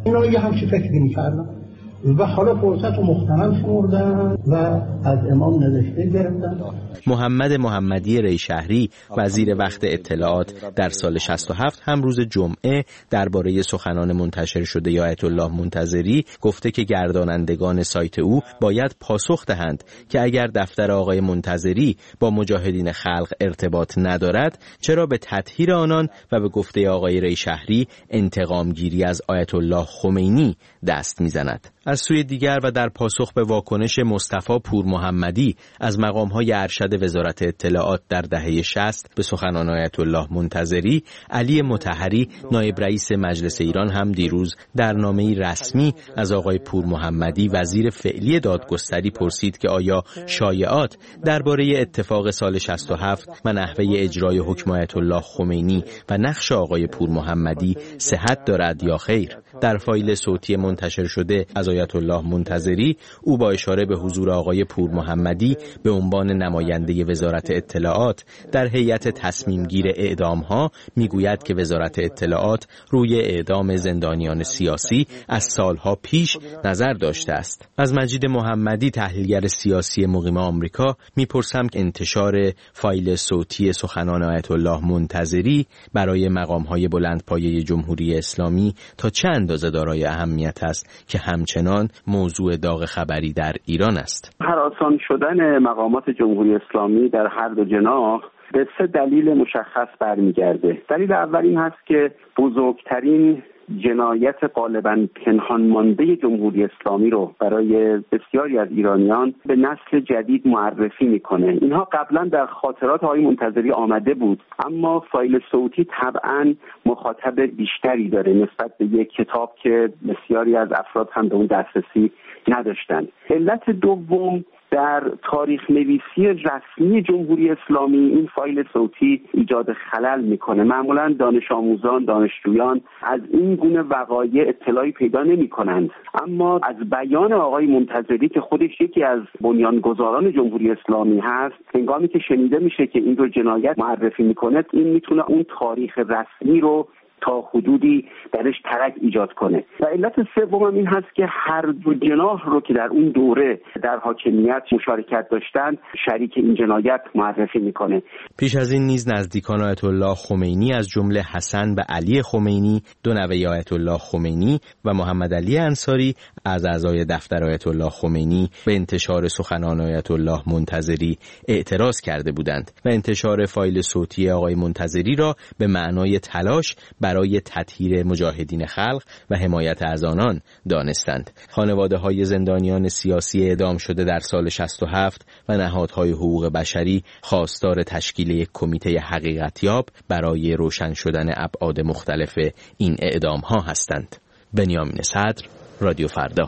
اینا یه همچی فکری میکردن و حالا فرصت و مختنم شمردن و از امام نوشته گرفتن. محمد محمدی ریشهری وزیر وقت اطلاعات در سال شصت و هفت هم روز جمعه درباره سخنان منتشر شده آیت الله منتظری گفته که گردانندگان سایت او باید پاسخ دهند که اگر دفتر آقای منتظری با مجاهدین خلق ارتباط ندارد چرا به تطهیر آنان و به گفته آقای ریشهری انتقام گیری از آیت الله خمینی دست میزند. از سوی دیگر و در پاسخ به واکنش مصطفی پور محمدی از مقام‌های ارشد وزارت اطلاعات در دهه شصت به سخنان آیت الله منتظری، علی مطهری نایب رئیس مجلس ایران هم دیروز در نامه‌ای رسمی از آقای پور محمدی وزیر فعلی دادگستری پرسید که آیا شایعات درباره اتفاق سال شصت و هفت و نحوه اجرای حکم آیت الله خمینی و نقش آقای پور محمدی صحت دارد یا خیر. در فایل صوتی منتشر شده از آیت الله منتظری او با اشاره به حضور آقای پور محمدی به عنوان نماینده وزارت اطلاعات در هیئت تصمیم گیر اعدام ها میگوید که وزارت اطلاعات روی اعدام زندانیان سیاسی از سالها پیش نظر داشته است. از مجید محمدی تحلیلگر سیاسی مقیم آمریکا میپرسم که انتشار فایل صوتی سخنان آیت الله منتظری برای مقام‌های بلندپایه جمهوری اسلامی تا چه اندازه دارای اهمیت است که همچنان موضوع داغ خبری در ایران است. هراسان شدن مقامات جمهوری اسلامی در هر دو جناح به سه دلیل مشخص برمیگرده. دلیل اول این هست که بزرگترین جنایت غالباً پنهان مانده جمهوری اسلامی رو برای بسیاری از ایرانیان به نسل جدید معرفی میکنه. اینها قبلا در خاطرات آقای منتظری آمده بود، اما فایل صوتی طبعاً مخاطب بیشتری داره نسبت به یک کتاب که بسیاری از افراد هم به اون دسترسی نداشتن. علت دوم، در تاریخ نویسی رسمی جمهوری اسلامی این فایل صوتی ایجاد خلل میکنه. معمولا دانش آموزان، دانشجویان از این گونه وقایع اطلاعی پیدا نمی کنند، اما از بیان آقای منتظری که خودش یکی از بنیانگذاران جمهوری اسلامی هست، هنگامی که شنیده میشه که این رو جنایت معرفی میکنه، این میتونه اون تاریخ رسمی رو تا حدودی درش ترک ایجاد کنه. و علت سوم این هست که هر دو جناح رو که در اون دوره در حاکمیت مشارکت داشتن شریک این جنایت معرفی میکنه. پیش از این نیز نزدیکان آیت الله خمینی از جمله حسن و علی خمینی، دو نوه آیت الله خمینی و محمد علی انصاری از اعضای دفتر آیت الله خمینی به انتشار سخنان آیت الله منتظری اعتراض کرده بودند و انتشار فایل صوتی آقای منتظری را به معنای تلاش برای تطهیر مجاهدین خلق و حمایت از آنان دانستند. خانواده‌های زندانیان سیاسی اعدام شده در سال شصت و هفت و نهادهای حقوق بشری خواستار تشکیل یک کمیته حقیقتیاب برای روشن شدن ابعاد مختلف این اعدام‌ها هستند. بنیامین صدر، رادیو فردا.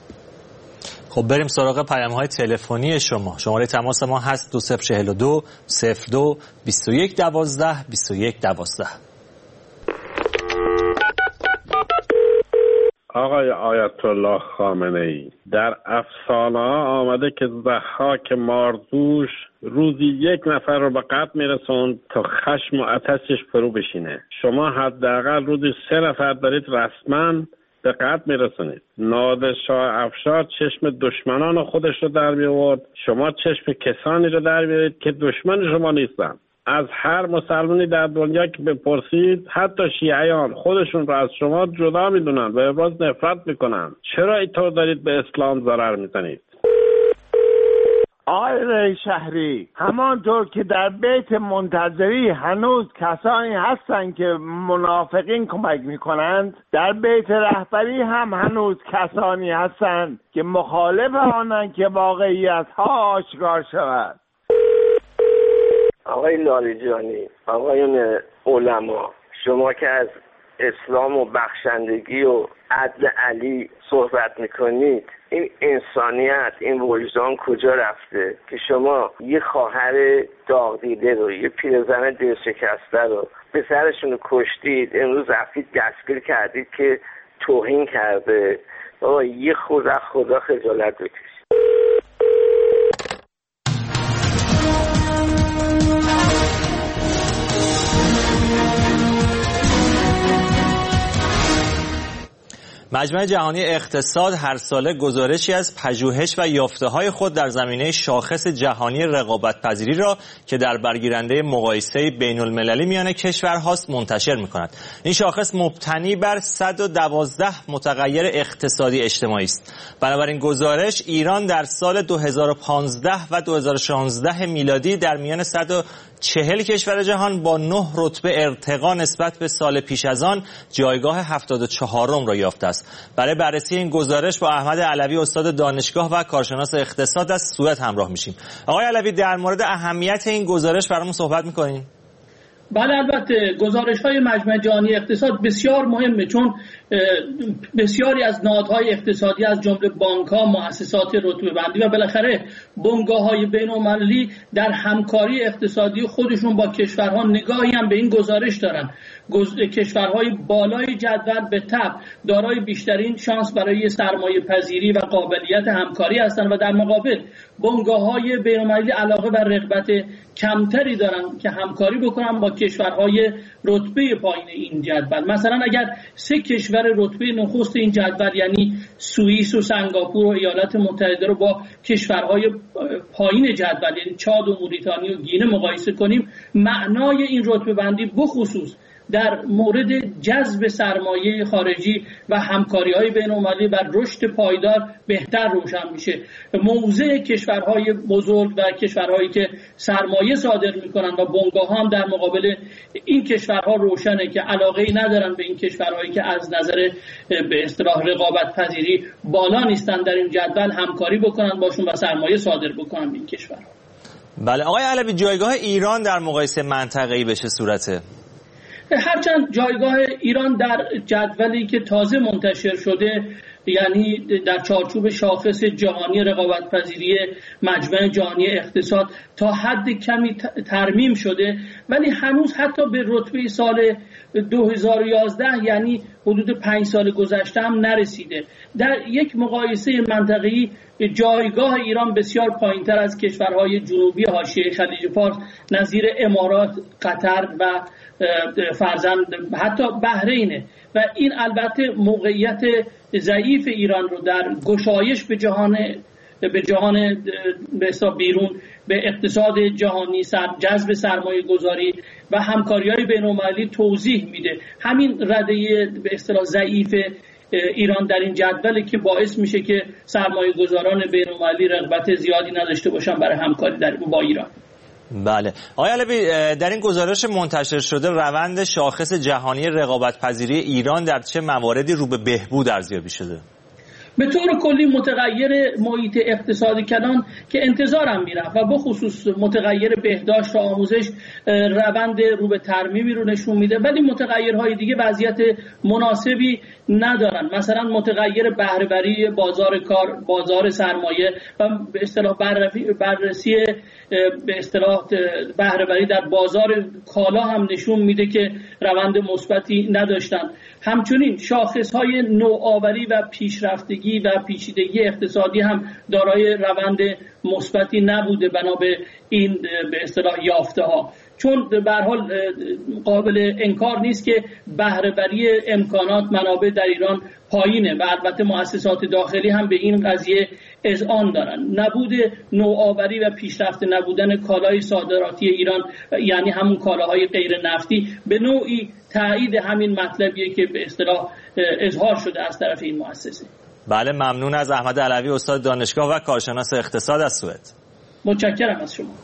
خب بریم سراغ پیام‌های تلفنی شما. شماره تماس ما هست دو صفر چهل و دو صفر دو بیست و یک دوازده بیست و یک دوازده. آقای آیت الله خامنه‌ای، در افسانه آمده که ضحاک مارزوش روزی یک نفر رو به قتل میرسوند تا خشم و آتشش فرو بشینه. شما حداقل روزی سه نفر دارید رسما به قتل میرسونید. نادرشاه افشار چشم دشمنان خودش رو در می‌آورد، شما چشم کسانی رو در می‌آورید که دشمن شما نیستن. از هر مسلمانی در دنیا که بپرسید، حتی شیعیان خودشون رو از شما جدا میدونن و ابراز نفرت میکنن. چرا اینطور دارید به اسلام ضرر میزنید؟ آقای ریشهری، همانطور که در بیت منتظری هنوز کسانی هستند که منافقین کمک میکنند، در بیت رهبری هم هنوز کسانی هستند که مخالف آنند که واقعیت ها آشکار شود. آقای لاریجانی، آقایون علما، شما که از اسلام و بخشندگی و عدل علی صحبت میکنید، این انسانیت، این وجدان کجا رفته که شما یه خواهر داغ دیده رو، یه پیرزن دل شکسته رو پسرشون رو کشتید، امروز رفتید دستگیر کردید که توهین کرده. بابا یه خدا خدا خجالت بکشید. مجمع جهانی اقتصاد هر ساله گزارشی از پژوهش و یافته‌های خود در زمینه شاخص جهانی رقابت‌پذیری را که در برگیرنده مقایسه بین‌المللی میان کشورهاست منتشر می‌کند. این شاخص مبتنی بر صد و دوازده متغیر اقتصادی اجتماعی است. بنابراین گزارش ایران در سال دو هزار و پانزده و دو هزار و شانزده میلادی در میان صد و چهل کشور جهان با نه رتبه ارتقا نسبت به سال پیش از آن جایگاه هفتاد و چهارم را یافته است. برای بررسی این گزارش با احمد علوی استاد دانشگاه و کارشناس اقتصاد از سوئد همراه میشیم. آقای علوی، در مورد اهمیت این گزارش برامون صحبت میکنین؟ بله، البته گزارش‌های مجمع جهانی اقتصاد بسیار مهمه، چون بسیاری از نهادهای اقتصادی از جمله بانک‌ها، مؤسسات رتبه‌بندی و بالاخره بنگاه‌های بین‌المللی در همکاری اقتصادی خودشون با کشورها نگاهی هم به این گزارش دارن. کشورهای بالای جدول به تبع دارای بیشترین شانس برای سرمایه پذیری و قابلیت همکاری هستند و در مقابل بنگاه‌های بین‌المللی علاقه و رغبت کمتری دارن که همکاری بکنن با کشورهای رتبه پایین این جدول. مثلا اگر سه کشور رتبه نخست این جدول یعنی سوئیس و سنگاپور و ایالات متحده رو با کشورهای پایین جدول یعنی چاد و موریتانی و گینه مقایسه کنیم، معنای این رتبه بندی بخصوص در مورد جذب سرمایه خارجی و همکاری‌های بین‌المللی و رشد پایدار بهتر روشن میشه. موضع کشورهای بزرگ و کشورهایی که سرمایه صادر میکنن و بنگاه‌ها هم در مقابل این کشورها روشنه که علاقه‌ای ندارن به این کشورهایی که از نظر به اصطلاح رقابت پذیری بالا نیستن در این جدول همکاری بکنن باشون و سرمایه صادر بکنن به این کشورها. بله آقای علوی، جایگاه ایران در مقایسه منطقه‌ای به چه صورته؟ هرچند جایگاه ایران در جدولی که تازه منتشر شده یعنی در چارچوب شاخص جهانی رقابت‌پذیری مجمع جهانی اقتصاد تا حد کمی ترمیم شده، ولی هنوز حتی به رتبه سال دو هزار و یازده یعنی حدود پنج سال گذشته هم نرسیده. در یک مقایسه منطقه‌ای جایگاه ایران بسیار پایین‌تر از کشورهای جنوبی حاشیه خلیج فارس نظیر امارات، قطر و فرزند حتی بحرینه و این البته موقعیت ضعیف ایران رو در گشایش به جهان به جهان به حساب بیرون به اقتصاد جهانی، سر جذب سرمایه گذاری و همکاری‌های بین‌المللی توضیح میده. همین رده به اصطلاح ضعیف ایران در این جدولی که باعث میشه که سرمایه گذاران بین‌المللی رغبت زیادی نداشته باشن برای همکاری در با ایران. بله آقای علوی، در این گزارش منتشر شده روند شاخص جهانی رقابت‌پذیری ایران در چه مواردی رو به بهبود ارزیابی شده؟ به طور کلی متغیر محیط اقتصادی کلان که انتظارم میرفت و بخصوص متغیر بهداشت و آموزش روند رو به ترمیمی رو نشون میده، ولی متغیرهای دیگه وضعیت مناسبی ندارن. مثلا متغیر بهره‌وری بازار کار، بازار سرمایه و به اصطلاح بررسی به اصطلاح بهره‌وری در بازار کالا هم نشون میده که روند مثبتی نداشتن. همچنین شاخص‌های نوآوری و پیشرفتگی و پیچیدگی اقتصادی هم دارای روند مثبتی نبوده بنا به این به اصطلاح یافته‌ها، چون به هر حال قابل انکار نیست که بهره‌وری امکانات منابع در ایران پایینه و البته مؤسسات داخلی هم به این قضیه اذعان دارن. نبود نوآوری و پیشرفت نبودن کالای صادراتی ایران یعنی همون کالاهای غیر نفتی به نوعی تایید همین مطلبیه که به اصطلاح اظهار شده از طرف این مؤسسه. بله ممنون از احمد علوی استاد دانشگاه و کارشناس اقتصاد از سوئد. متشکرم از شما.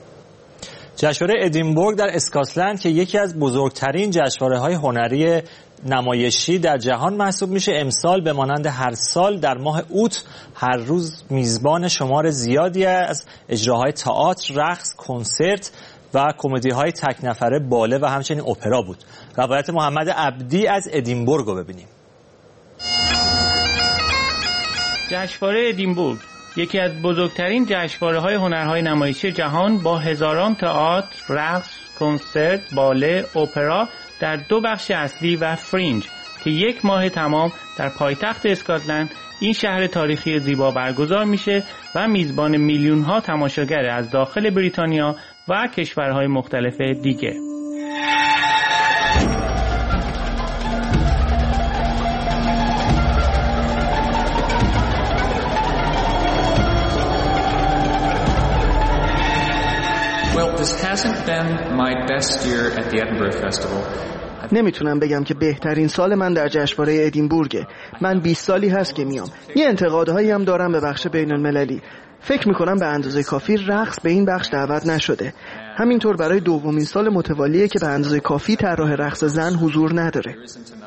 جشنواره ادینبورگ در اسکاتلند که یکی از بزرگترین جشنواره‌های هنری نمایشی در جهان محسوب میشه، امسال به مانند هر سال در ماه اوت هر روز میزبان شمار زیادی از اجراهای تئاتر، رقص، کنسرت و کمدی‌های تک نفره، باله و همچنین اپرا بود. روایت محمد عبدی از ادینبورگ رو ببینیم. جشنواره ادینبورگ یکی از بزرگترین جشنواره‌های هنرهای نمایشی جهان با هزاران تئاتر، رقص، کنسرت، باله، اپرا در دو بخش اصلی و فرینج که یک ماه تمام در پایتخت اسکاتلند این شهر تاریخی زیبا برگزار میشه و میزبان میلیون‌ها تماشاگر از داخل بریتانیا و کشورهای مختلف دیگه. نمیتونم بگم که بهترین سال من در جشنواره ادینبورگه. من بیست سالی هست که میام. یه انتقادهایی هم دارم به بخش بین المللی. فکر میکنم به اندازه کافی رقص به این بخش دعوت نشده. همینطور برای دومین سال متوالیه که به اندازه کافی طراح رقص زن حضور نداره.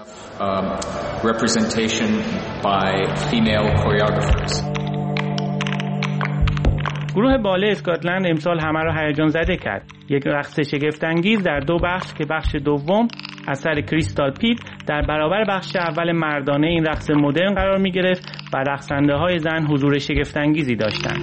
گروه باله اسکاتلند امسال همه را هیجان زده کرد. یک رقص شگفت انگیز در دو بخش که بخش دوم اثر کریستال پیت در برابر بخش اول مردانه این رقص مدرن قرار می گرفت و رقصنده های زن حضور شگفت انگیزی داشتند.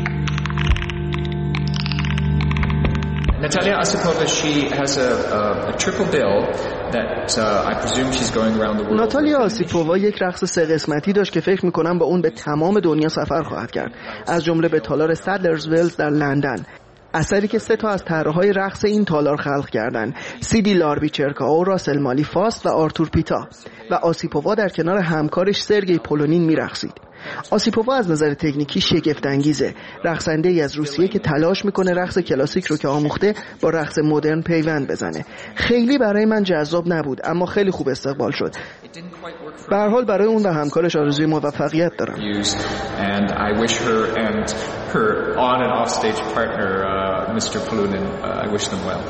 Natalia Osipova, she has a, a, a triple bill that uh, I presume she's going around the world. ناتالیا آسیپووا یک رقص سه قسمتی داشت که فکر می‌کنم با اون به تمام دنیا سفر خواهد کرد، از جمله به تالار سادلرز ولز در لندن، اثری که سه تا از طراحهای رقص این تالار خلق کردند: سیدی لاربیچرکا و راسل مالی فاست و آرتور پیتا، و آسیپووا در کنار همکارش سرگئی پولونین می‌رقصید. آسیپووا از نظر تکنیکی شگفت انگیزه، رقصنده ای از روسیه که تلاش میکنه رقص کلاسیک رو که آموخته با رقص مدرن پیوند بزنه. خیلی برای من جذاب نبود اما خیلی خوب استقبال شد. به هر حال برای اون و همکارش آرزوی موفقیت دارم. And I wish her and her on and off stage partner uh, Mister Polunin, uh, I wish them well.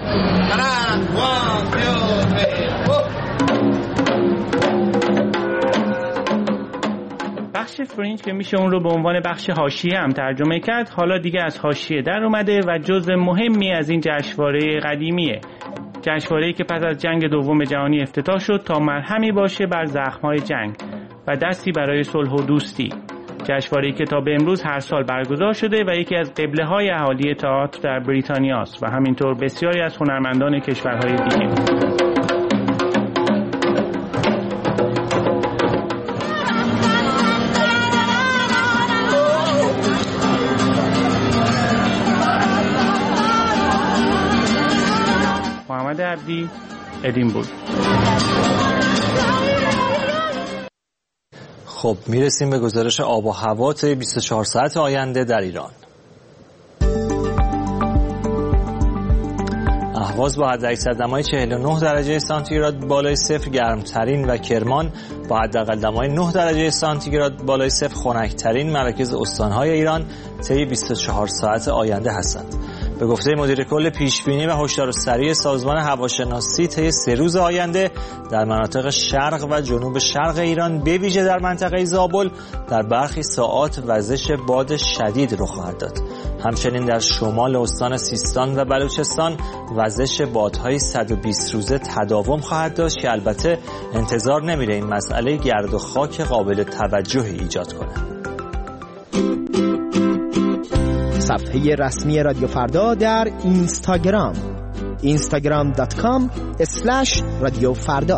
بخش فرینج که میشه اون رو به عنوان بخش حاشیه هم ترجمه کرد، حالا دیگه از حاشیه در اومده و جزء مهمی از این جشنواره قدیمیه. جشنواره‌ای که پس از جنگ دوم جهانی افتتاح شد تا مرهمی باشه بر زخم‌های جنگ و دستی برای صلح و دوستی. جشنواره‌ای که تا به امروز هر سال برگزار شده و یکی از قبله‌های اهالی تئاتر در بریتانیا است و همینطور بسیاری از هنرمندان کشورهای دیگه. محمد عبدی، ادینبورگ. خب میرسیم به گزارش آب و هوا طی بیست و چهار ساعت آینده در ایران. اهواز با حداکثر دمای چهل و نه درجه سانتیگراد بالای صفر گرمترین و کرمان با حداقل دمای نه درجه سانتیگراد بالای صفر خنک‌ترین مراکز استان‌های ایران طی بیست و چهار ساعت آینده هستند. به گفته مدیر کل پیشبینی و هشدار سریع سازمان هواشناسی طی سه روز آینده در مناطق شرق و جنوب شرق ایران به ویژه در منطقه زابل در برخی ساعات وزش باد شدید رخ خواهد داد. همچنین در شمال استان سیستان و بلوچستان وزش بادهای صد و بیست روزه تداوم خواهد داشت که البته انتظار نمیره این مسئله گرد و خاک قابل توجهی ایجاد کنه. صفحه رسمی رادیو فردا در اینستاگرام اینستاگرام دات کام اسلش رادیو فردا.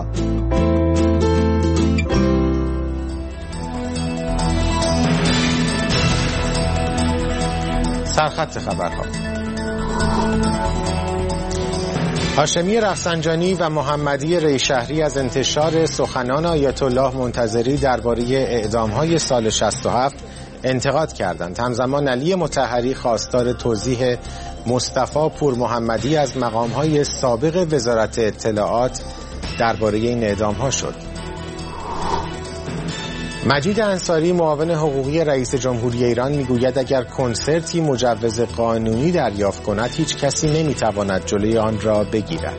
سرخط خبرها. هاشمی رفسنجانی و محمدی ریشهری از انتشار سخنان آیت الله منتظری درباره اعدام‌های سال شصت و هفت انتقاد کردند. همزمان علی مطهری خواستار توضیح مصطفی پور محمدی از مقام‌های سابق وزارت اطلاعات درباره این اعدام‌ها شد. مجید انصاری معاون حقوقی رئیس جمهوری ایران میگوید اگر کنسرتی مجوز قانونی دریافت کند هیچ کسی نمیتواند جلوی آن را بگیرد.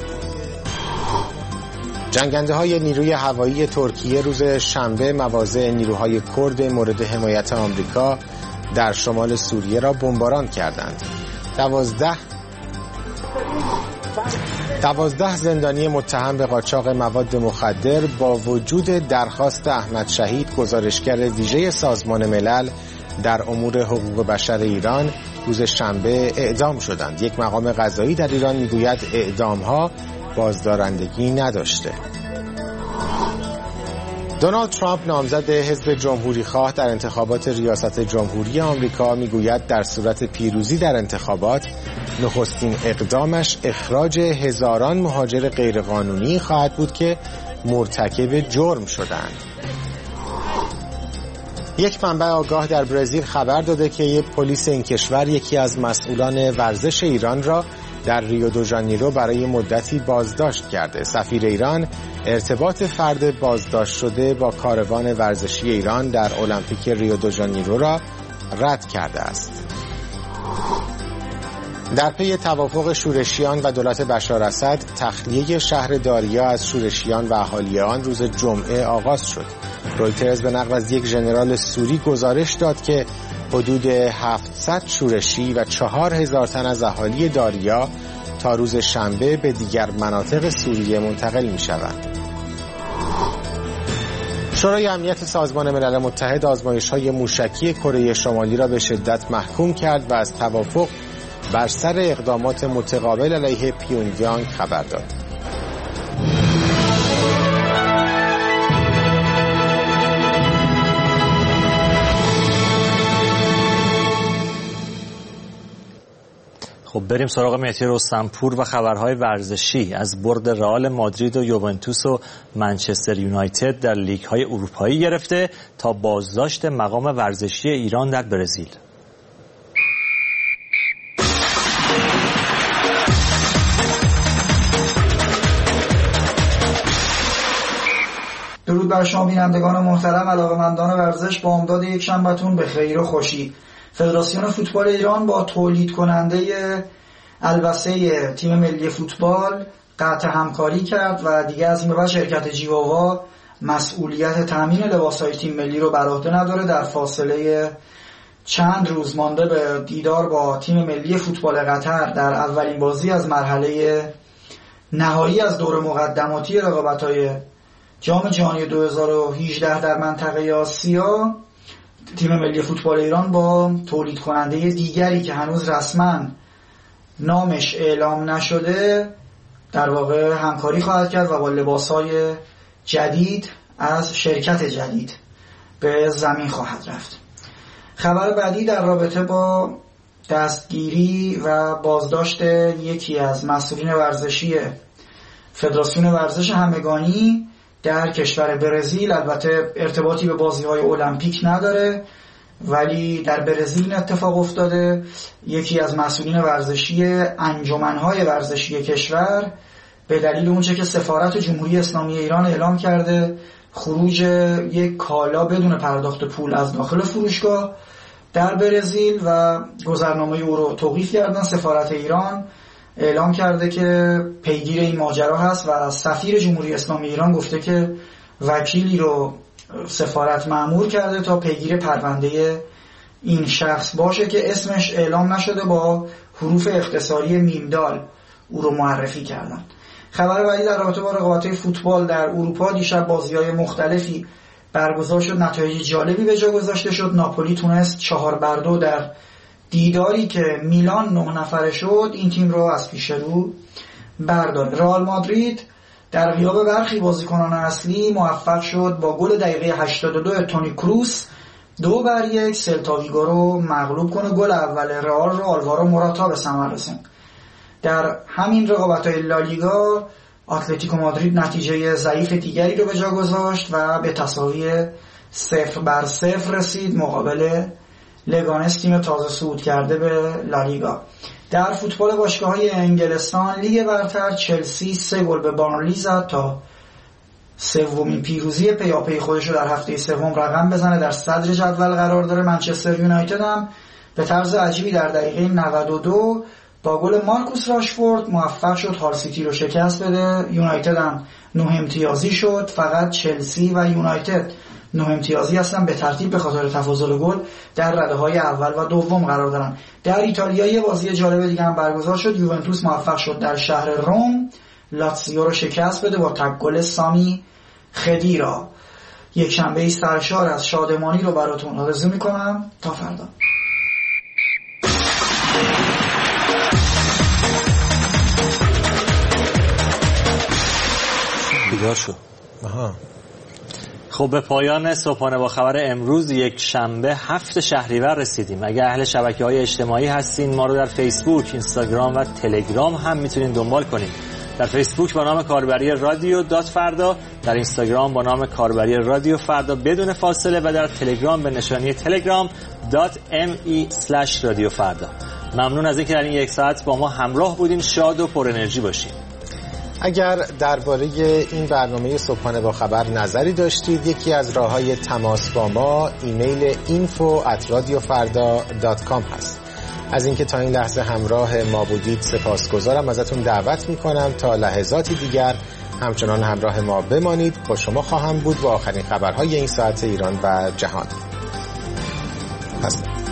جنگنده های نیروی هوایی ترکیه روز شنبه مواضع نیروهای کرد مورد حمایت آمریکا در شمال سوریه را بمباران کردند. دوازده دوازده زندانی متهم به قاچاق مواد مخدر با وجود درخواست احمد شهید گزارشگر ویژه سازمان ملل در امور حقوق بشر ایران روز شنبه اعدام شدند. یک مقام قضایی در ایران میگوید اعدام‌ها بازدارندگی نداشته. دونالد ترامپ نامزد حزب جمهوری خواه در انتخابات ریاست جمهوری آمریکا میگوید در صورت پیروزی در انتخابات نخستین اقدامش اخراج هزاران مهاجر غیرقانونی خواهد بود که مرتکب جرم شدند. یک منبع آگاه در برزیل خبر داده که پلیس این کشور یکی از مسئولان ورزش ایران را در ریو دو ژانیرو برای مدتی بازداشت کرده. سفیر ایران ارتباط فرد بازداشت شده با کاروان ورزشی ایران در المپیک ریو دو ژانیرو را رد کرده است. در پی توافق شورشیان و دولت بشار اسد، تخلیه شهر داریا از شورشیان و اهالی آن روز جمعه آغاز شد. رویترز به نقل از یک ژنرال سوری گزارش داد که حدود هفتصد شورشی و چهار هزار تن از اهالی داریا تا روز شنبه به دیگر مناطق سوریه منتقل می شوند. شورای امنیت سازمان ملل متحد آزمایش‌های موشکی کره شمالی را به شدت محکوم کرد و از توافق بر سر اقدامات متقابل علیه پیونگیانگ خبر داد. خب بریم سراغ مهدی رستمپور و خبرهای ورزشی از برد رئال مادرید و یوونتوس و منچستر یونایتد در لیگ‌های اروپایی گرفته تا بازداشت مقام ورزشی ایران در برزیل. درود بر شما بینندگان محترم، علاقه‌مندان ورزش، با امداد یک شنبه‌تون به خیر و خوشی. فدراسیون فوتبال ایران با تولید کننده البسه تیم ملی فوتبال قطع همکاری کرد و دیگه از این به بعد شرکت جیواوا مسئولیت تامین لباس‌های تیم ملی رو بر عهده نداره. در فاصله چند روز مانده به دیدار با تیم ملی فوتبال قطر در اولین بازی از مرحله نهایی از دور مقدماتی رقابت‌های جام جهانی دو هزار و هجده در منطقه آسیا، تیم ملی فوتبال ایران با تولید کننده دیگری که هنوز رسما نامش اعلام نشده در واقع همکاری خواهد کرد و با لباس‌های جدید از شرکت جدید به زمین خواهد رفت. خبر بعدی در رابطه با دستگیری و بازداشت یکی از مسئولین ورزشی فدراسیون ورزش همگانی در کشور برزیل، البته ارتباطی به بازی‌های المپیک نداره ولی در برزیل اتفاق افتاده. یکی از مسئولین ورزشی انجمن‌های ورزشی کشور به دلیل اونچه که سفارت جمهوری اسلامی ایران اعلام کرده خروج یک کالا بدون پرداخت پول از داخل فروشگاه در برزیل و گذرنامه او رو توقیف کردن، سفارت ایران اعلام کرده که پیگیر این ماجرا هست و سفیر جمهوری اسلامی ایران گفته که وکیلی رو سفارت مأمور کرده تا پیگیر پرونده این شخص باشه که اسمش اعلام نشده، با حروف اختصاری میمدال او رو معرفی کردن. خبر بعدی در رابطه با رقابت‌های فوتبال در اروپا، دیشب بازی‌های مختلفی برگزار شد، نتایج جالبی به جا گذاشته شد. ناپولی تونست چهار بر دو در دیداری که میلان نه نفره شد این تیم رو از پیش رو برداره. رئال مادرید در غیاب برخی بازیکنان اصلی موفق شد با گل دقیقه هشتاد و دو تونی کروس دو بر یک سلتا ویگو رو مغلوب کنه. گل اول رئال رو آلوارو موراتا به ثمر رسوند. در همین رقابت‌های لالیگا اتلتیکو مادرید نتیجه ضعیف دیگری رو به جا گذاشت و به تساوی صفر بر صفر رسید مقابل لگانس، تیم تازه صعود کرده به لالیگا. در فوتبال باشگاه‌های انگلستان لیگ برتر، چلسی سه گل به بارنلی زد تا سومین پیروزی پیاپی خودش رو در هفته سوم رقم بزنه، در صدر جدول قرار داره. منچستر یونایتد هم به طرز عجیبی در دقیقه نود و دو با گل مارکوس راشفورد موفق شد هال سیتی رو شکست بده. یونایتد هم نه امتیازی شد. فقط چلسی و یونایتد نه امتیازی هستن به ترتیب به خاطر تفاضل گل در رده‌های اول و دوم قرار دارن. در ایتالیا یه بازی جالب دیگه هم برگزار شد. یوونتوس موفق شد در شهر روم لاتزیو رو شکست بده با تک گل سامی خدیرا. یک شنبه سرشار از شادمانی رو براتون آرزو میکنم. تا فردا. بیدار شو. آها. خب به پایان صبحانه با خبر امروز یک شنبه هفت شهریور رسیدیم. اگر اهل شبکه‌های اجتماعی هستین ما رو در فیسبوک، اینستاگرام و تلگرام هم میتونین دنبال کنین. در فیسبوک با نام کاربری رادیو دات فردا، در اینستاگرام با نام کاربری رادیو فردا بدون فاصله و در تلگرام به نشانی تلگرام دات ام ای اسلش رادیو فردا. ممنون از اینکه در این یک ساعت با ما همراه بودین. شاد و پر انرژی باشین. اگر درباره این برنامه صبحانه با خبر نظری داشتید، یکی از راه‌های تماس با ما ایمیل اینفو ات رادیو فردا دات کام هست. از اینکه تا این لحظه همراه ما بودید سپاسگزارم. ازتون دعوت میکنم تا لحظاتی دیگر همچنان همراه ما بمانید. با شما خواهم بود با آخرین خبرهای این ساعت ایران و جهان. هستم.